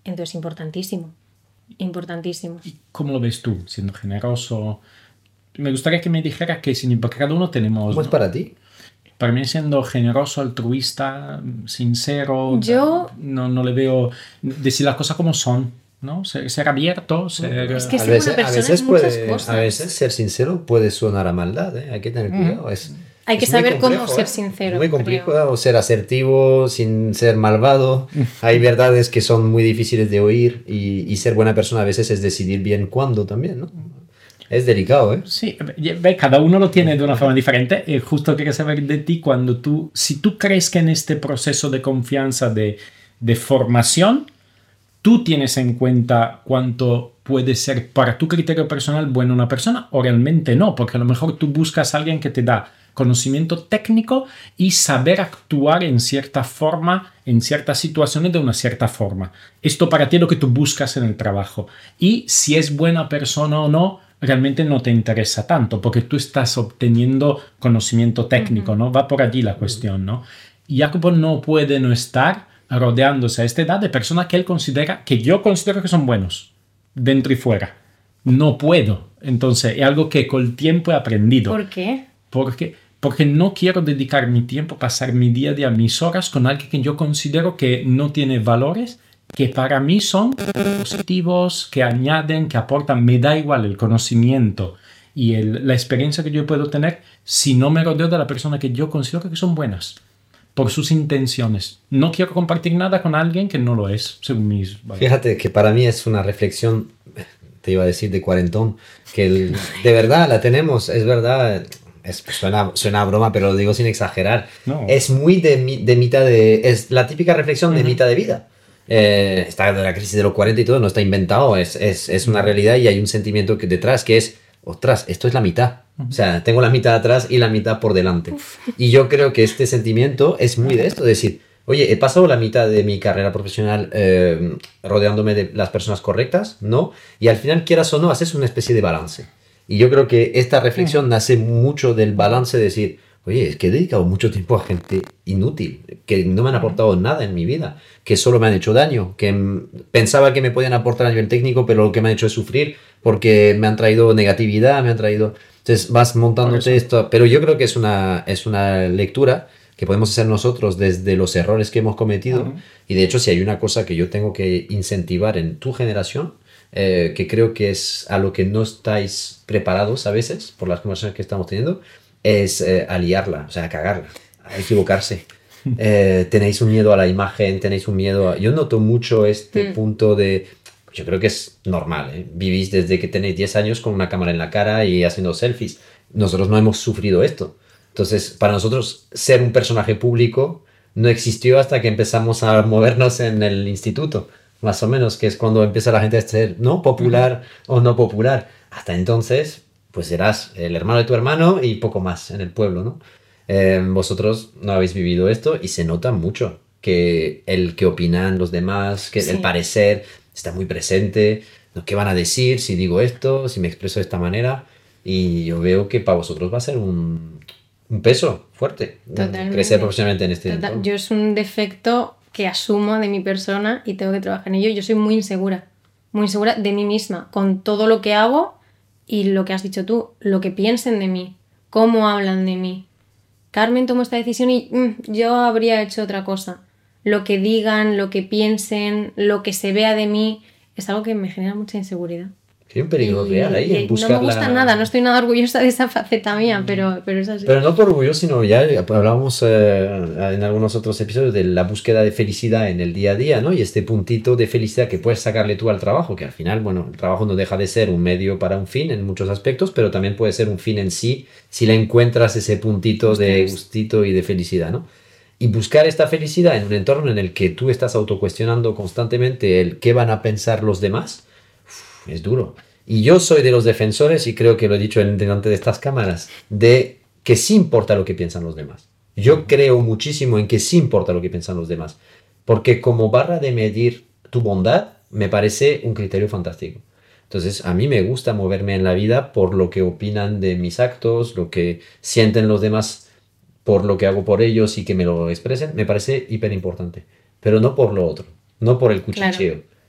Entonces, importantísimo. Importantísimo. ¿Y cómo lo ves tú, siendo generoso? Me gustaría que me dijeras que sin porque cada uno tenemos... ¿Cómo es ¿no? para ti? Para mí siendo generoso, altruista, sincero, yo no, no le veo decir las cosas como son, ¿no? Ser, ser abierto, ser... Es que a ser veces, buena persona a veces es muchas puede, cosas. a veces ser sincero puede sonar a maldad, ¿eh? Hay que tener cuidado. Es, Hay que es muy saber cómo complejo, ser ¿eh? sincero, Muy creo. complicado ser asertivo sin ser malvado. Hay verdades que son muy difíciles de oír y, y ser buena persona a veces es decidir bien cuándo también, ¿no? Es delicado, ¿eh? Sí, ve, cada uno lo tiene de una forma diferente. Y justo quería saber de ti cuando tú, si tú crees que en este proceso de confianza, de, de formación, tú tienes en cuenta cuánto puede ser para tu criterio personal buena una persona o realmente no, porque a lo mejor tú buscas a alguien que te da conocimiento técnico y saber actuar en cierta forma, en ciertas situaciones de una cierta forma. Esto para ti es lo que tú buscas en el trabajo. Y si es buena persona o no, realmente no te interesa tanto, porque tú estás obteniendo conocimiento técnico, uh-huh. ¿no? Va por allí la cuestión, ¿no? Y Jacopo no puede no estar rodeándose a esta edad de personas que él considera, que yo considero que son buenos, dentro y fuera. No puedo. Entonces, es algo que con el tiempo he aprendido. ¿Por qué? Porque, porque no quiero dedicar mi tiempo, pasar mi día a día, mis horas con alguien que yo considero que no tiene valores, que para mí son positivos, que añaden, que aportan. Me da igual el conocimiento y el, la experiencia que yo puedo tener si no me rodeo de la persona que yo considero que son buenas por sus intenciones. No quiero compartir nada con alguien que no lo es, según mis valores. Fíjate que para mí es una reflexión, te iba a decir de cuarentón, que el, de verdad la tenemos, es verdad, es, suena, suena a broma, pero lo digo sin exagerar. No. Es muy de, de mitad de... Es la típica reflexión de Uh-huh. mitad de vida. Eh, está de la crisis de los cuarenta y todo, no está inventado, es, es, es una realidad y hay un sentimiento que detrás que es, ostras, esto es la mitad. O sea, tengo la mitad atrás y la mitad por delante. Uf. Y yo creo que este sentimiento es muy de esto, de decir, oye, ¿he pasado la mitad de mi carrera profesional eh, rodeándome de las personas correctas? ¿No? Y al final, quieras o no, haces una especie de balance. Y yo creo que esta reflexión nace mucho del balance de decir, oye, es que he dedicado mucho tiempo a gente inútil, que no me han aportado nada en mi vida, que solo me han hecho daño, que m- pensaba que me podían aportar a nivel técnico, pero lo que me han hecho es sufrir porque me han traído negatividad, me han traído... Entonces vas montándote esto, pero yo creo que es una, es una lectura que podemos hacer nosotros desde los errores que hemos cometido. Uh-huh. Y de hecho, si hay una cosa que yo tengo que incentivar en tu generación, eh, que creo que es a lo que no estáis preparados a veces por las conversaciones que estamos teniendo, es eh, a liarla, o sea, a cagarla, a equivocarse. Eh, tenéis un miedo a la imagen, tenéis un miedo a... Yo noto mucho este mm. punto de... Yo creo que es normal, ¿eh? Vivís desde que tenéis diez años con una cámara en la cara y haciendo selfies. Nosotros no hemos sufrido esto. Entonces, para nosotros, ser un personaje público no existió hasta que empezamos a movernos en el instituto, más o menos, que es cuando empieza la gente a ser, ¿no? Popular mm. o no popular. Hasta entonces, pues serás el hermano de tu hermano y poco más en el pueblo, ¿no? Eh, vosotros no habéis vivido esto y se nota mucho que el que opinan los demás, que sí. el parecer está muy presente, ¿no? ¿Qué van a decir si digo esto, si me expreso de esta manera? Y yo veo que para vosotros va a ser un, un peso fuerte. Totalmente. Crecer profesionalmente en este Total. entorno. Yo es un defecto que asumo de mi persona y tengo que trabajar en ello. Yo soy muy insegura, muy insegura de mí misma, con todo lo que hago y lo que has dicho tú, lo que piensen de mí, cómo hablan de mí. Carmen tomó esta decisión y mm, yo habría hecho otra cosa. Lo que digan, lo que piensen, lo que se vea de mí, es algo que me genera mucha inseguridad. Hay un peligro y, real ahí en buscar no me gusta la... nada, no estoy nada orgullosa de esa faceta mía, pero, pero es así. Pero no por orgullo, sino ya hablábamos eh, en algunos otros episodios de la búsqueda de felicidad en el día a día, ¿no? Y este puntito de felicidad que puedes sacarle tú al trabajo, que al final, bueno, el trabajo no deja de ser un medio para un fin en muchos aspectos, pero también puede ser un fin en sí si le encuentras ese puntito Ustedes. de gustito y de felicidad, ¿no? Y buscar esta felicidad en un entorno en el que tú estás autocuestionando constantemente el qué van a pensar los demás, uf, es duro. Y yo soy de los defensores, y creo que lo he dicho delante de estas cámaras, de que sí importa lo que piensan los demás. Yo creo muchísimo en que sí importa lo que piensan los demás. Porque como barra de medir tu bondad, me parece un criterio fantástico. Entonces, a mí me gusta moverme en la vida por lo que opinan de mis actos, lo que sienten los demás por lo que hago por ellos y que me lo expresen, me parece hiper importante. Pero no por lo otro, no por el cuchicheo. Claro.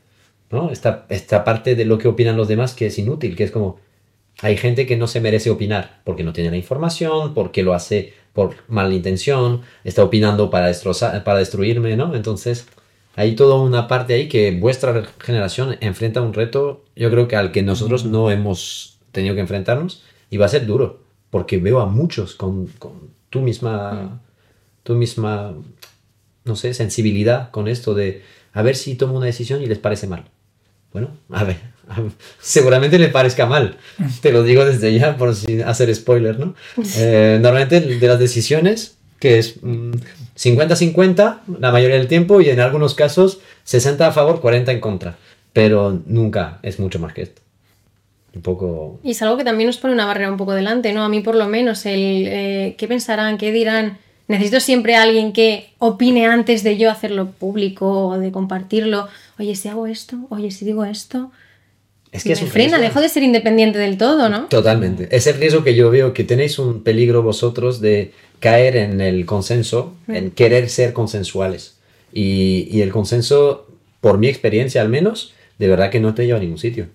¿no? Esta, esta parte de lo que opinan los demás que es inútil, que es como, hay gente que no se merece opinar porque no tiene la información, porque lo hace por mala intención, está opinando para, destrozar, para destruirme, ¿no? Entonces, hay toda una parte ahí que vuestra generación enfrenta un reto, yo creo que al que nosotros no hemos tenido que enfrentarnos, y va a ser duro, porque veo a muchos con, con tu misma, mm. tu misma, no sé, sensibilidad con esto de a ver si tomo una decisión y les parece mal. Bueno, a ver, a ver seguramente les parezca mal, te lo digo desde ya por sin hacer spoiler, ¿no? Eh, normalmente de las decisiones, que es mmm, cincuenta cincuenta la mayoría del tiempo y en algunos casos sesenta a favor, cuarenta en contra, pero nunca es mucho más que esto. Un poco... Y es algo que también nos pone una barrera un poco delante, ¿no? A mí por lo menos, el eh, qué pensarán, qué dirán. Necesito siempre a alguien que opine antes de yo hacerlo público o de compartirlo. Oye, si hago esto, oye, si digo esto... Es que me es un frena, dejo de ser independiente del todo, ¿no? Totalmente. Es el riesgo que yo veo, que tenéis un peligro vosotros de caer en el consenso, mm. en querer ser consensuales. Y, y el consenso, por mi experiencia al menos, de verdad que no te lleva a ningún sitio.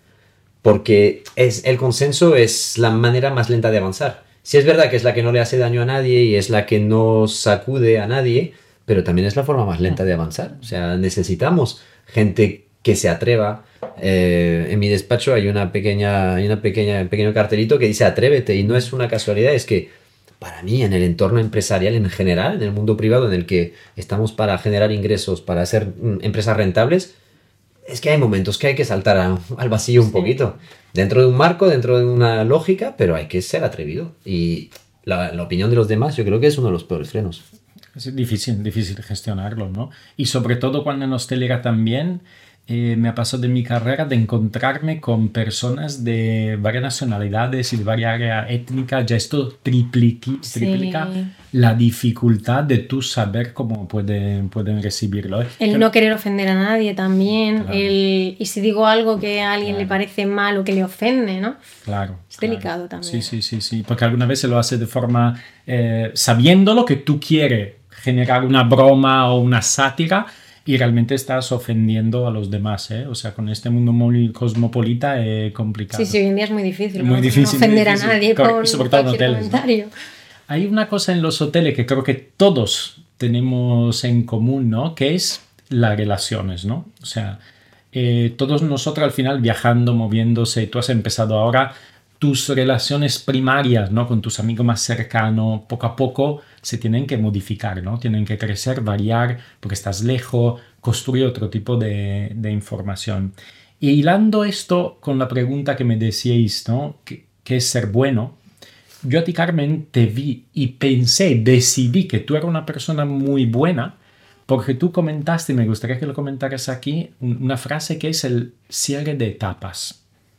Porque es, el consenso es la manera más lenta de avanzar. Sí es verdad que es la que no le hace daño a nadie y es la que no sacude a nadie, pero también es la forma más lenta de avanzar. O sea, necesitamos gente que se atreva. Eh, en mi despacho hay una pequeña, hay una pequeña, un pequeño cartelito que dice atrévete, y no es una casualidad, es que para mí en el entorno empresarial en general, en el mundo privado en el que estamos para generar ingresos, para hacer mm, empresas rentables, es que hay momentos que hay que saltar a, al vacío un sí. poquito, dentro de un marco, dentro de una lógica, pero hay que ser atrevido. Y la, la opinión de los demás yo creo que es uno de los peores frenos. Es difícil, difícil gestionarlo, ¿no? Y sobre todo cuando en hostelería también eh, me ha pasado en mi carrera de encontrarme con personas de varias nacionalidades y de varias áreas étnicas. Ya esto tripliqui, sí. triplica la dificultad de tú saber cómo pueden, pueden recibirlo. ¿eh? El no querer ofender a nadie también. Claro. El, y si digo algo que a alguien claro. le parece mal o que le ofende, ¿no? Claro. Es claro. delicado también. Sí, sí, sí, sí. Porque alguna vez se lo hace de forma... Eh, sabiendo lo que tú quieres, generar una broma o una sátira, y realmente estás ofendiendo a los demás, ¿eh? O sea, con este mundo muy cosmopolita es eh, complicado. Sí, sí, hoy en día es muy difícil. Muy ¿no? difícil. No ofender muy difícil. a nadie Correcto. con sobre todo cualquier en hoteles, comentario. ¿no? Hay una cosa en los hoteles que creo que todos tenemos en común, ¿no? Que es las relaciones, ¿no? O sea, eh, todos nosotros al final viajando, moviéndose, tú has empezado ahora... tus relaciones primarias, ¿no? Con tus amigos más cercanos, poco a poco se tienen que modificar, ¿no? Tienen que crecer, variar, porque estás lejos, construir otro tipo de, de información. Y hilando esto con la pregunta que me decíais, ¿no? ¿Qué, qué es ser bueno? Yo a ti, Carmen, te vi y pensé, decidí que tú eras una persona muy buena, porque tú comentaste, y me gustaría que lo comentaras aquí, una frase que es el cierre de etapas.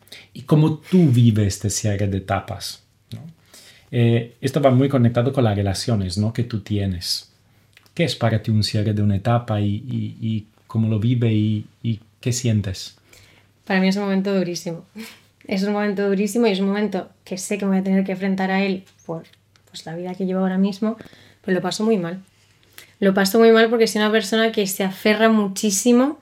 Y cómo tú vives este cierre de etapas, ¿no? Eh, esto va muy conectado con las relaciones, ¿no? que tú tienes. ¿Qué es para ti un cierre de una etapa y, y, y cómo lo vives y, y qué sientes? Para mí es un momento durísimo. Es un momento durísimo y es un momento que sé que me voy a tener que enfrentar a él por pues, la vida que llevo ahora mismo, pero lo paso muy mal. Lo paso muy mal porque soy una persona que se aferra muchísimo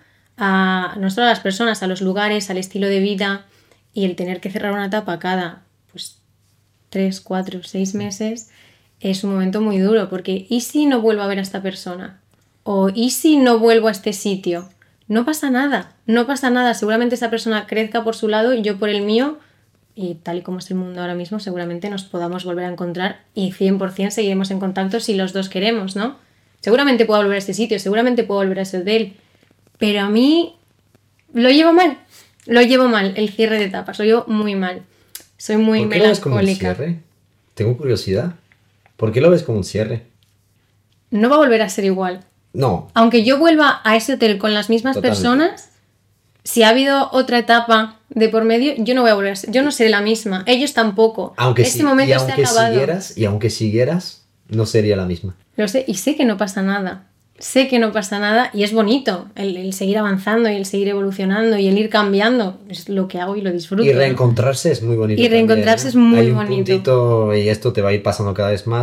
a, no solo a las personas, a los lugares, al estilo de vida. Y el tener que cerrar una etapa cada pues, tres, cuatro, seis meses es un momento muy duro, porque ¿y si no vuelvo a ver a esta persona? ¿O ¿y si no vuelvo a este sitio? No pasa nada, no pasa nada. Seguramente esa persona crezca por su lado y yo por el mío, y tal y como es el mundo ahora mismo, seguramente nos podamos volver a encontrar y cien por ciento seguiremos en contacto si los dos queremos, ¿no? Seguramente puedo volver a este sitio, seguramente puedo volver a ese hotel, pero a mí lo llevo mal. Lo llevo mal, el cierre de etapas, lo llevo muy mal. Soy muy melancólica. ¿Por qué lo ves como un cierre? Tengo curiosidad. ¿Por qué lo ves como un cierre? No va a volver a ser igual. No. Aunque yo vuelva a ese hotel con las mismas Totalmente. personas, si ha habido otra etapa de por medio, yo no voy a volver a ser, yo no seré la misma. Ellos tampoco. Aunque este si, momento y aunque se ha acabado. Siguieras, y aunque siguieras, no sería la misma. Lo sé, y sé que no pasa nada. Sé que no pasa nada y es bonito el, el seguir avanzando y el seguir evolucionando y el ir cambiando. Es lo que hago y lo disfruto. Y reencontrarse, ¿no? Es muy bonito. Y reencontrarse también, ¿eh? es muy Hay un bonito. Puntito, y esto te va a ir pasando cada vez más,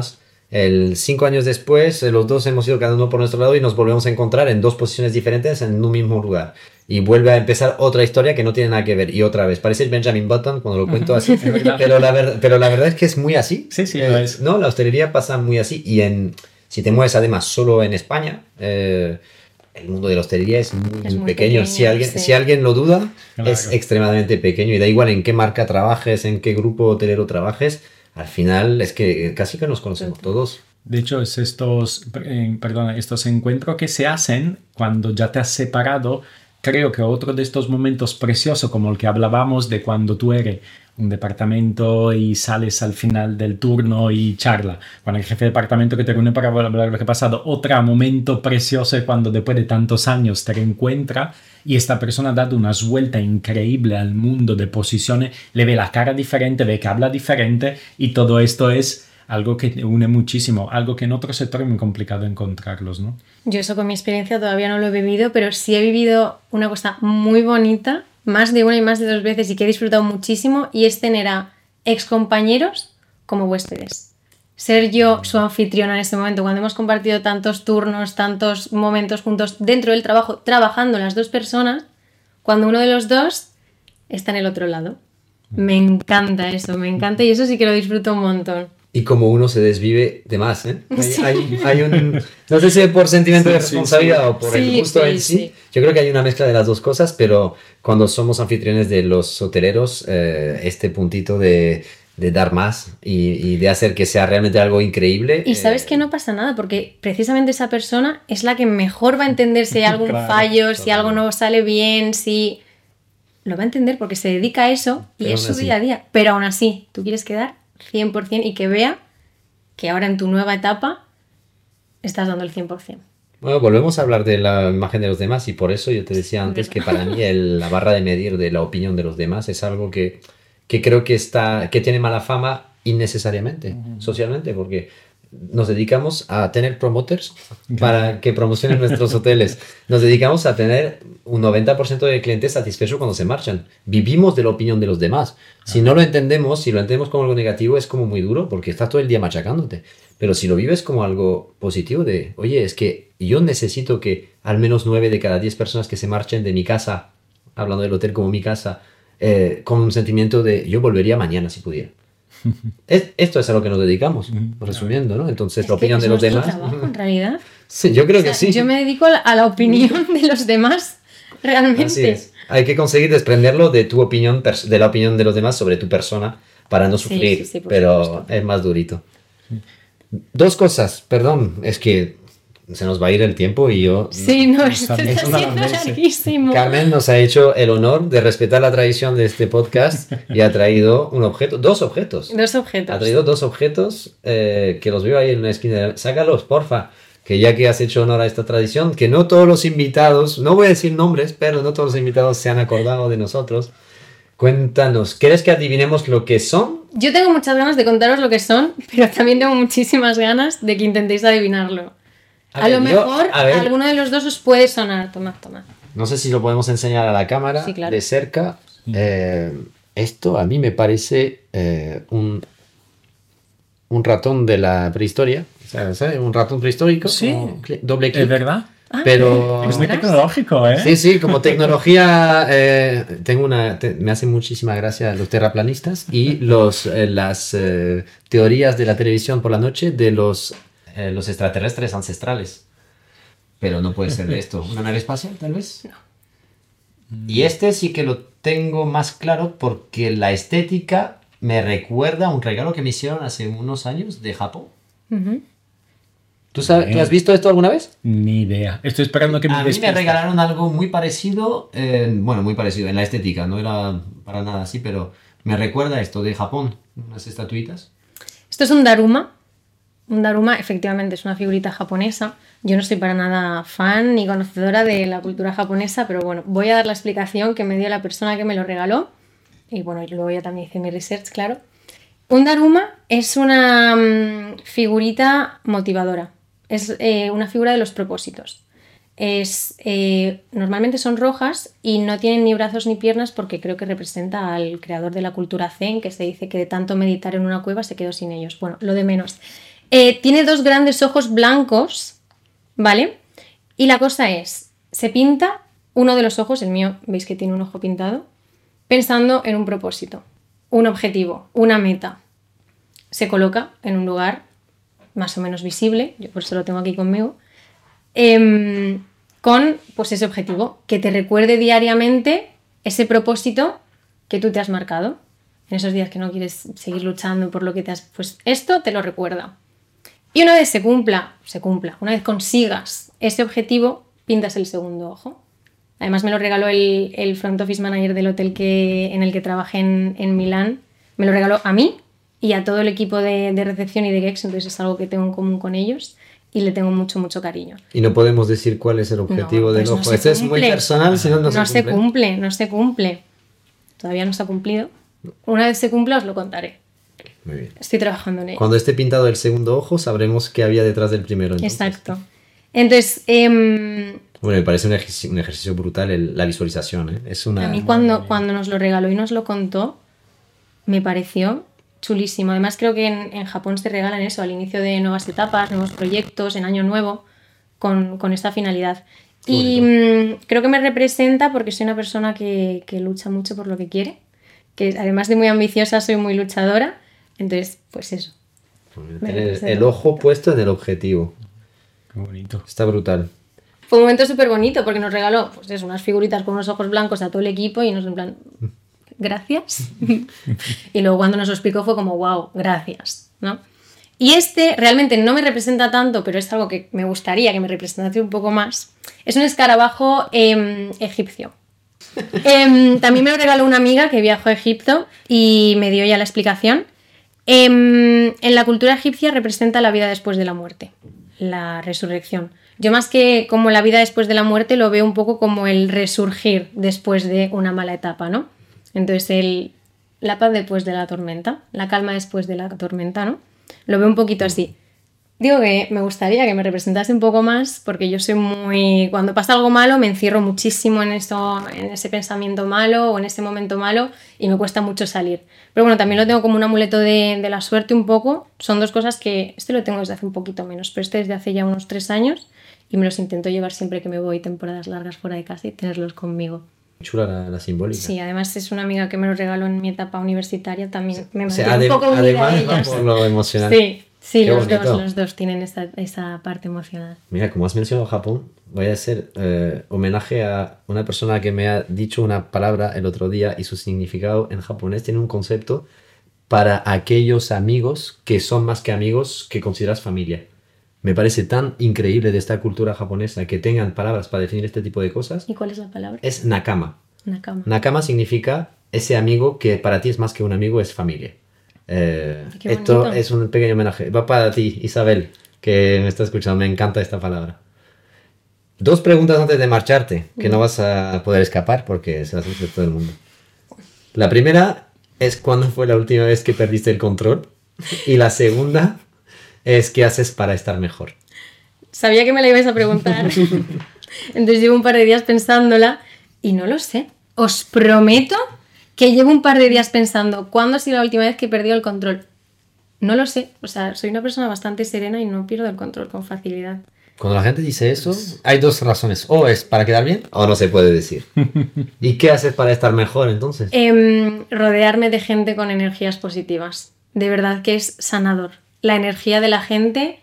El cinco años después, eh, los dos hemos ido cada uno por nuestro lado y nos volvemos a encontrar en dos posiciones diferentes en un mismo lugar. Y vuelve a empezar otra historia que no tiene nada que ver. Y otra vez, parece Benjamin Button cuando lo cuento así. pero, la ver, pero la verdad es que es muy así. Sí, sí, eh, lo es. No, la hostelería pasa muy así. Y en, si te mueves además solo en España, eh, el mundo de la hostelería es muy, Es muy pequeño. pequeño, si, alguien, sí. si alguien lo duda, Claro. es extremadamente pequeño. Y da igual en qué marca trabajes, en qué grupo hotelero trabajes. Al final es que casi que nos conocemos todos. De hecho, es estos, eh, perdona, estos encuentros que se hacen cuando ya te has separado. Creo que otro de estos momentos preciosos, como el que hablábamos de cuando tú eres un departamento y sales al final del turno y charla con el jefe de departamento que te reúne para hablar de lo que ha pasado. Otro momento precioso es cuando después de tantos años te reencuentra y esta persona ha dado unas vueltas increíbles al mundo de posiciones, le ve la cara diferente, ve que habla diferente y todo esto es algo que une muchísimo, algo que en otro sector es muy complicado encontrarlos, ¿no? Yo eso con mi experiencia todavía no lo he vivido, pero sí he vivido una cosa muy bonita, más de una y más de dos veces, y que he disfrutado muchísimo, y es tener a excompañeros como huéspedes. Ser yo su anfitriona en este momento, cuando hemos compartido tantos turnos, tantos momentos juntos dentro del trabajo, trabajando las dos personas, cuando uno de los dos está en el otro lado. Me encanta eso, me encanta, y eso sí que lo disfruto un montón. Y como uno se desvive de más, ¿eh? Hay, Sí. hay, hay un, no sé si por sentimiento Sí, de sí, responsabilidad sí. o por Sí, el gusto sí, en sí. sí. Yo creo que hay una mezcla de las dos cosas, pero cuando somos anfitriones de los hoteleros, eh, este puntito de, de dar más y, y de hacer que sea realmente algo increíble. Y sabes eh, que no pasa nada, porque precisamente esa persona es la que mejor va a entender si hay algún Claro, fallo, si algo totalmente. no sale bien, si... Lo va a entender porque se dedica a eso y Pero es aún su así. día a día. Pero aún así, tú quieres quedar cien por ciento y que vea que ahora en tu nueva etapa estás dando el cien por ciento. Bueno, volvemos a hablar de la imagen de los demás y por eso yo te decía antes que para mí el- la barra de medir de la opinión de los demás es algo que, que creo que, está, que tiene mala fama innecesariamente, socialmente, porque nos dedicamos a tener promoters para que promocionen nuestros hoteles. Nos dedicamos a tener un noventa por ciento de clientes satisfechos cuando se marchan. Vivimos de la opinión de los demás. Si no lo entendemos, si lo entendemos como algo negativo, es como muy duro porque estás todo el día machacándote. Pero si lo vives como algo positivo de, oye, es que yo necesito que al menos nueve de cada diez personas que se marchen de mi casa, hablando del hotel como mi casa, eh, con un sentimiento de yo volvería mañana si pudiera. Es- esto es a lo que nos dedicamos, resumiendo, ¿no? Entonces, Es la que opinión es de los nuestro demás. trabajo, en realidad. Sí, yo creo O sea, que sí. Yo me dedico a la, a la opinión de los demás, realmente. Así es. Hay que conseguir desprenderlo de tu opinión, pers- de la opinión de los demás sobre tu persona para no Sí, sufrir, sí, sí, por pero supuesto. es más durito. Dos cosas, perdón, es que se nos va a ir el tiempo y yo... Sí, no, esto sabes está una siendo vez, eh. larguísimo. Carmen nos ha hecho el honor de respetar la tradición de este podcast y ha traído un objeto, dos objetos. Dos objetos. Ha traído dos objetos eh, que los veo ahí en una esquina. Sácalos, porfa. Que ya que has hecho honor a esta tradición, que no todos los invitados, no voy a decir nombres, pero no todos los invitados se han acordado de nosotros. Cuéntanos, ¿quieres que adivinemos lo que son? Yo tengo muchas ganas de contaros lo que son, pero también tengo muchísimas ganas de que intentéis adivinarlo. A, A lo ver, yo- mejor a ver. alguno de los dos os puede sonar. Tomad, tomad. No sé si lo podemos enseñar a la cámara Sí, claro. de cerca. Eh, esto a mí me parece eh, un, un ratón de la prehistoria. O sea, ¿sabes? Un ratón prehistórico. Sí. como cli- doble clic. Es verdad. Ah, Pero... Es muy Ostras. tecnológico, ¿eh? Sí, sí, como tecnología, eh, tengo una, te- me hace muchísima gracia los terraplanistas y los, eh, las eh, teorías de la televisión por la noche de los, eh, los extraterrestres ancestrales. Pero no puede ser de esto. ¿Una nave espacial, tal vez? No. Y este sí que lo tengo más claro porque la estética me recuerda a un regalo que me hicieron hace unos años de Japón. Ujú. ¿Tú, sabes, ¿tú has visto esto alguna vez? Ni idea. Estoy esperando que me A mí me despiertes. regalaron algo muy parecido, eh, bueno, muy parecido en la estética, no era para nada así, pero me recuerda a esto de Japón, unas estatuitas. Esto es un Daruma. Un Daruma efectivamente es una figurita japonesa. Yo no soy para nada fan ni conocedora de la cultura japonesa, pero bueno, voy a dar la explicación que me dio la persona que me lo regaló. Y bueno, y luego ya también hice mi research, claro. Un Daruma es una mm, figurita motivadora. Es eh, una figura de los propósitos. Es, eh, normalmente son rojas y no tienen ni brazos ni piernas porque creo que representa al creador de la cultura zen, que se dice que de tanto meditar en una cueva se quedó sin ellos. Bueno, lo de menos. Eh, tiene dos grandes ojos blancos, ¿vale? Y la cosa es, se pinta uno de los ojos, el mío, veis que tiene un ojo pintado, pensando en un propósito, un objetivo, una meta. Se coloca en un lugar más o menos visible, yo por eso lo tengo aquí conmigo, eh, con pues ese objetivo, que te recuerde diariamente ese propósito que tú te has marcado. En esos días que no quieres seguir luchando por lo que te has... Pues esto te lo recuerda. Y una vez se cumpla, se cumpla, una vez consigas ese objetivo, pintas el segundo ojo. Además me lo regaló el, el front office manager del hotel que, en el que trabajé en, en Milán. Me lo regaló a mí y a todo el equipo de, de recepción y de Gex, entonces es algo que tengo en común con ellos y le tengo mucho, mucho cariño. Y no podemos decir cuál es el objetivo no, del pues ojo. No este es muy personal, si no, no, no se, cumple. se cumple. No se cumple, todavía no se ha cumplido. Una vez se cumpla os lo contaré. Muy bien. Estoy trabajando en ello. Cuando esté pintado el segundo ojo sabremos qué había detrás del primero. Entonces. Exacto. Entonces, eh, bueno, me parece un ejercicio, un ejercicio brutal el, la visualización. ¿eh? Es una... A mí cuando, cuando nos lo regaló y nos lo contó, me pareció chulísimo. Además creo que en, en Japón se regalan eso al inicio de nuevas etapas, nuevos proyectos, en año nuevo, con, con esta finalidad. Y mmm, creo que me representa porque soy una persona que, que lucha mucho por lo que quiere, que además de muy ambiciosa soy muy luchadora. Entonces, pues eso. Tener el ojo puesto en el objetivo. Qué bonito. Está brutal. Fue un momento súper bonito porque nos regaló pues eso, unas figuritas con unos ojos blancos a todo el equipo y nos en plan, gracias. Y luego cuando nos lo explicó fue como, wow, gracias, ¿no? Y este realmente no me representa tanto, pero es algo que me gustaría que me representase un poco más. Es un escarabajo eh, egipcio. eh, también me lo regaló una amiga que viajó a Egipto y me dio ya la explicación. Eh, en la cultura egipcia representa la vida después de la muerte, la resurrección. Yo más que como la vida después de la muerte lo veo un poco como el resurgir después de una mala etapa, ¿no? Entonces el, la paz después de la tormenta, la calma después de la tormenta, ¿no? Lo veo un poquito así. Digo que me gustaría que me representase un poco más porque yo soy muy... Cuando pasa algo malo me encierro muchísimo en, eso, en ese pensamiento malo o en ese momento malo y me cuesta mucho salir. Pero bueno, también lo tengo como un amuleto de, de la suerte un poco. Son dos cosas que... Este lo tengo desde hace un poquito menos, pero este desde hace ya unos tres años y me los intento llevar siempre que me voy temporadas largas fuera de casa y tenerlos conmigo. Chula la, la simbólica. Sí, además es una amiga que me lo regaló en mi etapa universitaria, también me o mantiene sea, un poco unida además, a ellas. por lo emocional. Sí, sí, Qué los dos, bonito. los dos tienen esa, esa parte emocional. Mira, como has mencionado Japón, voy a hacer eh, homenaje a una persona que me ha dicho una palabra el otro día y su significado en japonés tiene un concepto para aquellos amigos que son más que amigos que consideras familia. Me parece tan increíble de esta cultura japonesa que tengan palabras para definir este tipo de cosas. ¿Y cuál es la palabra? Es nakama. Nakama. Nakama significa ese amigo que para ti es más que un amigo, es familia. Eh, Qué esto bonito. es un pequeño homenaje. Va para ti, Isabel, que me está escuchando. Me encanta esta palabra. Dos preguntas antes de marcharte, que no vas a poder escapar porque se las hace todo el mundo. La primera es ¿cuándo fue la última vez que perdiste el control? Y la segunda es ¿qué haces para estar mejor? Sabía que me la ibais a preguntar. Entonces llevo un par de días pensándola y no lo sé. Os prometo que llevo un par de días pensando ¿cuándo ha sido la última vez que he perdido el control? No lo sé. O sea, soy una persona bastante serena y no pierdo el control con facilidad. Cuando la gente dice eso, hay dos razones. O es para quedar bien o no se puede decir. ¿Y qué haces para estar mejor entonces? Eh, rodearme de gente con energías positivas. De verdad que es sanador. La energía de la gente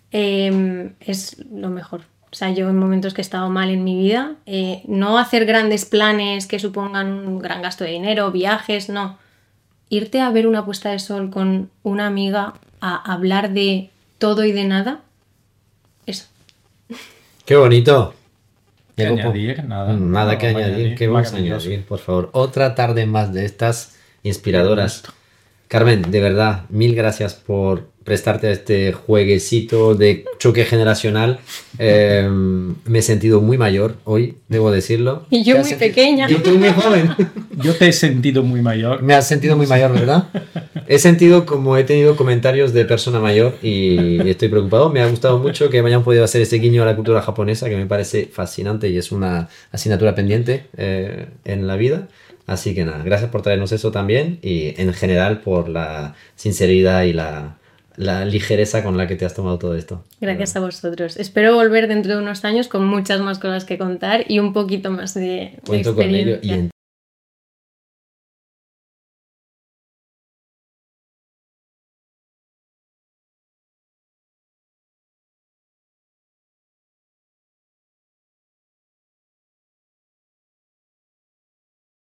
eh, es lo mejor. O sea, yo en momentos que he estado mal en mi vida, eh, no hacer grandes planes que supongan un gran gasto de dinero, viajes, no. Irte a ver una puesta de sol con una amiga a hablar de todo y de nada, eso. ¡Qué bonito! ¿Qué Llegó po- añadir? Nada. Mm, Nada No, que vamos a añadir. añadir. ¿Qué vamos a Maravilloso. añadir, por favor? Otra tarde más de estas inspiradoras. Carmen, de verdad, mil gracias por prestarte a este jueguecito de choque generacional. Eh, me he sentido muy mayor hoy, debo decirlo. Y yo ¿Te has muy sentido? pequeña. Yo estoy muy joven. Yo te he sentido muy mayor. Me has sentido muy mayor, ¿verdad? He sentido como he tenido comentarios de persona mayor y estoy preocupado. Me ha gustado mucho que me hayan podido hacer ese guiño a la cultura japonesa, que me parece fascinante y es una asignatura pendiente eh, en la vida. Así que nada, gracias por traernos eso también y en general por la sinceridad y la la ligereza con la que te has tomado todo esto. Gracias a vosotros. Espero volver dentro de unos años con muchas más cosas que contar y un poquito más de, de Cuento con ello experiencia. y en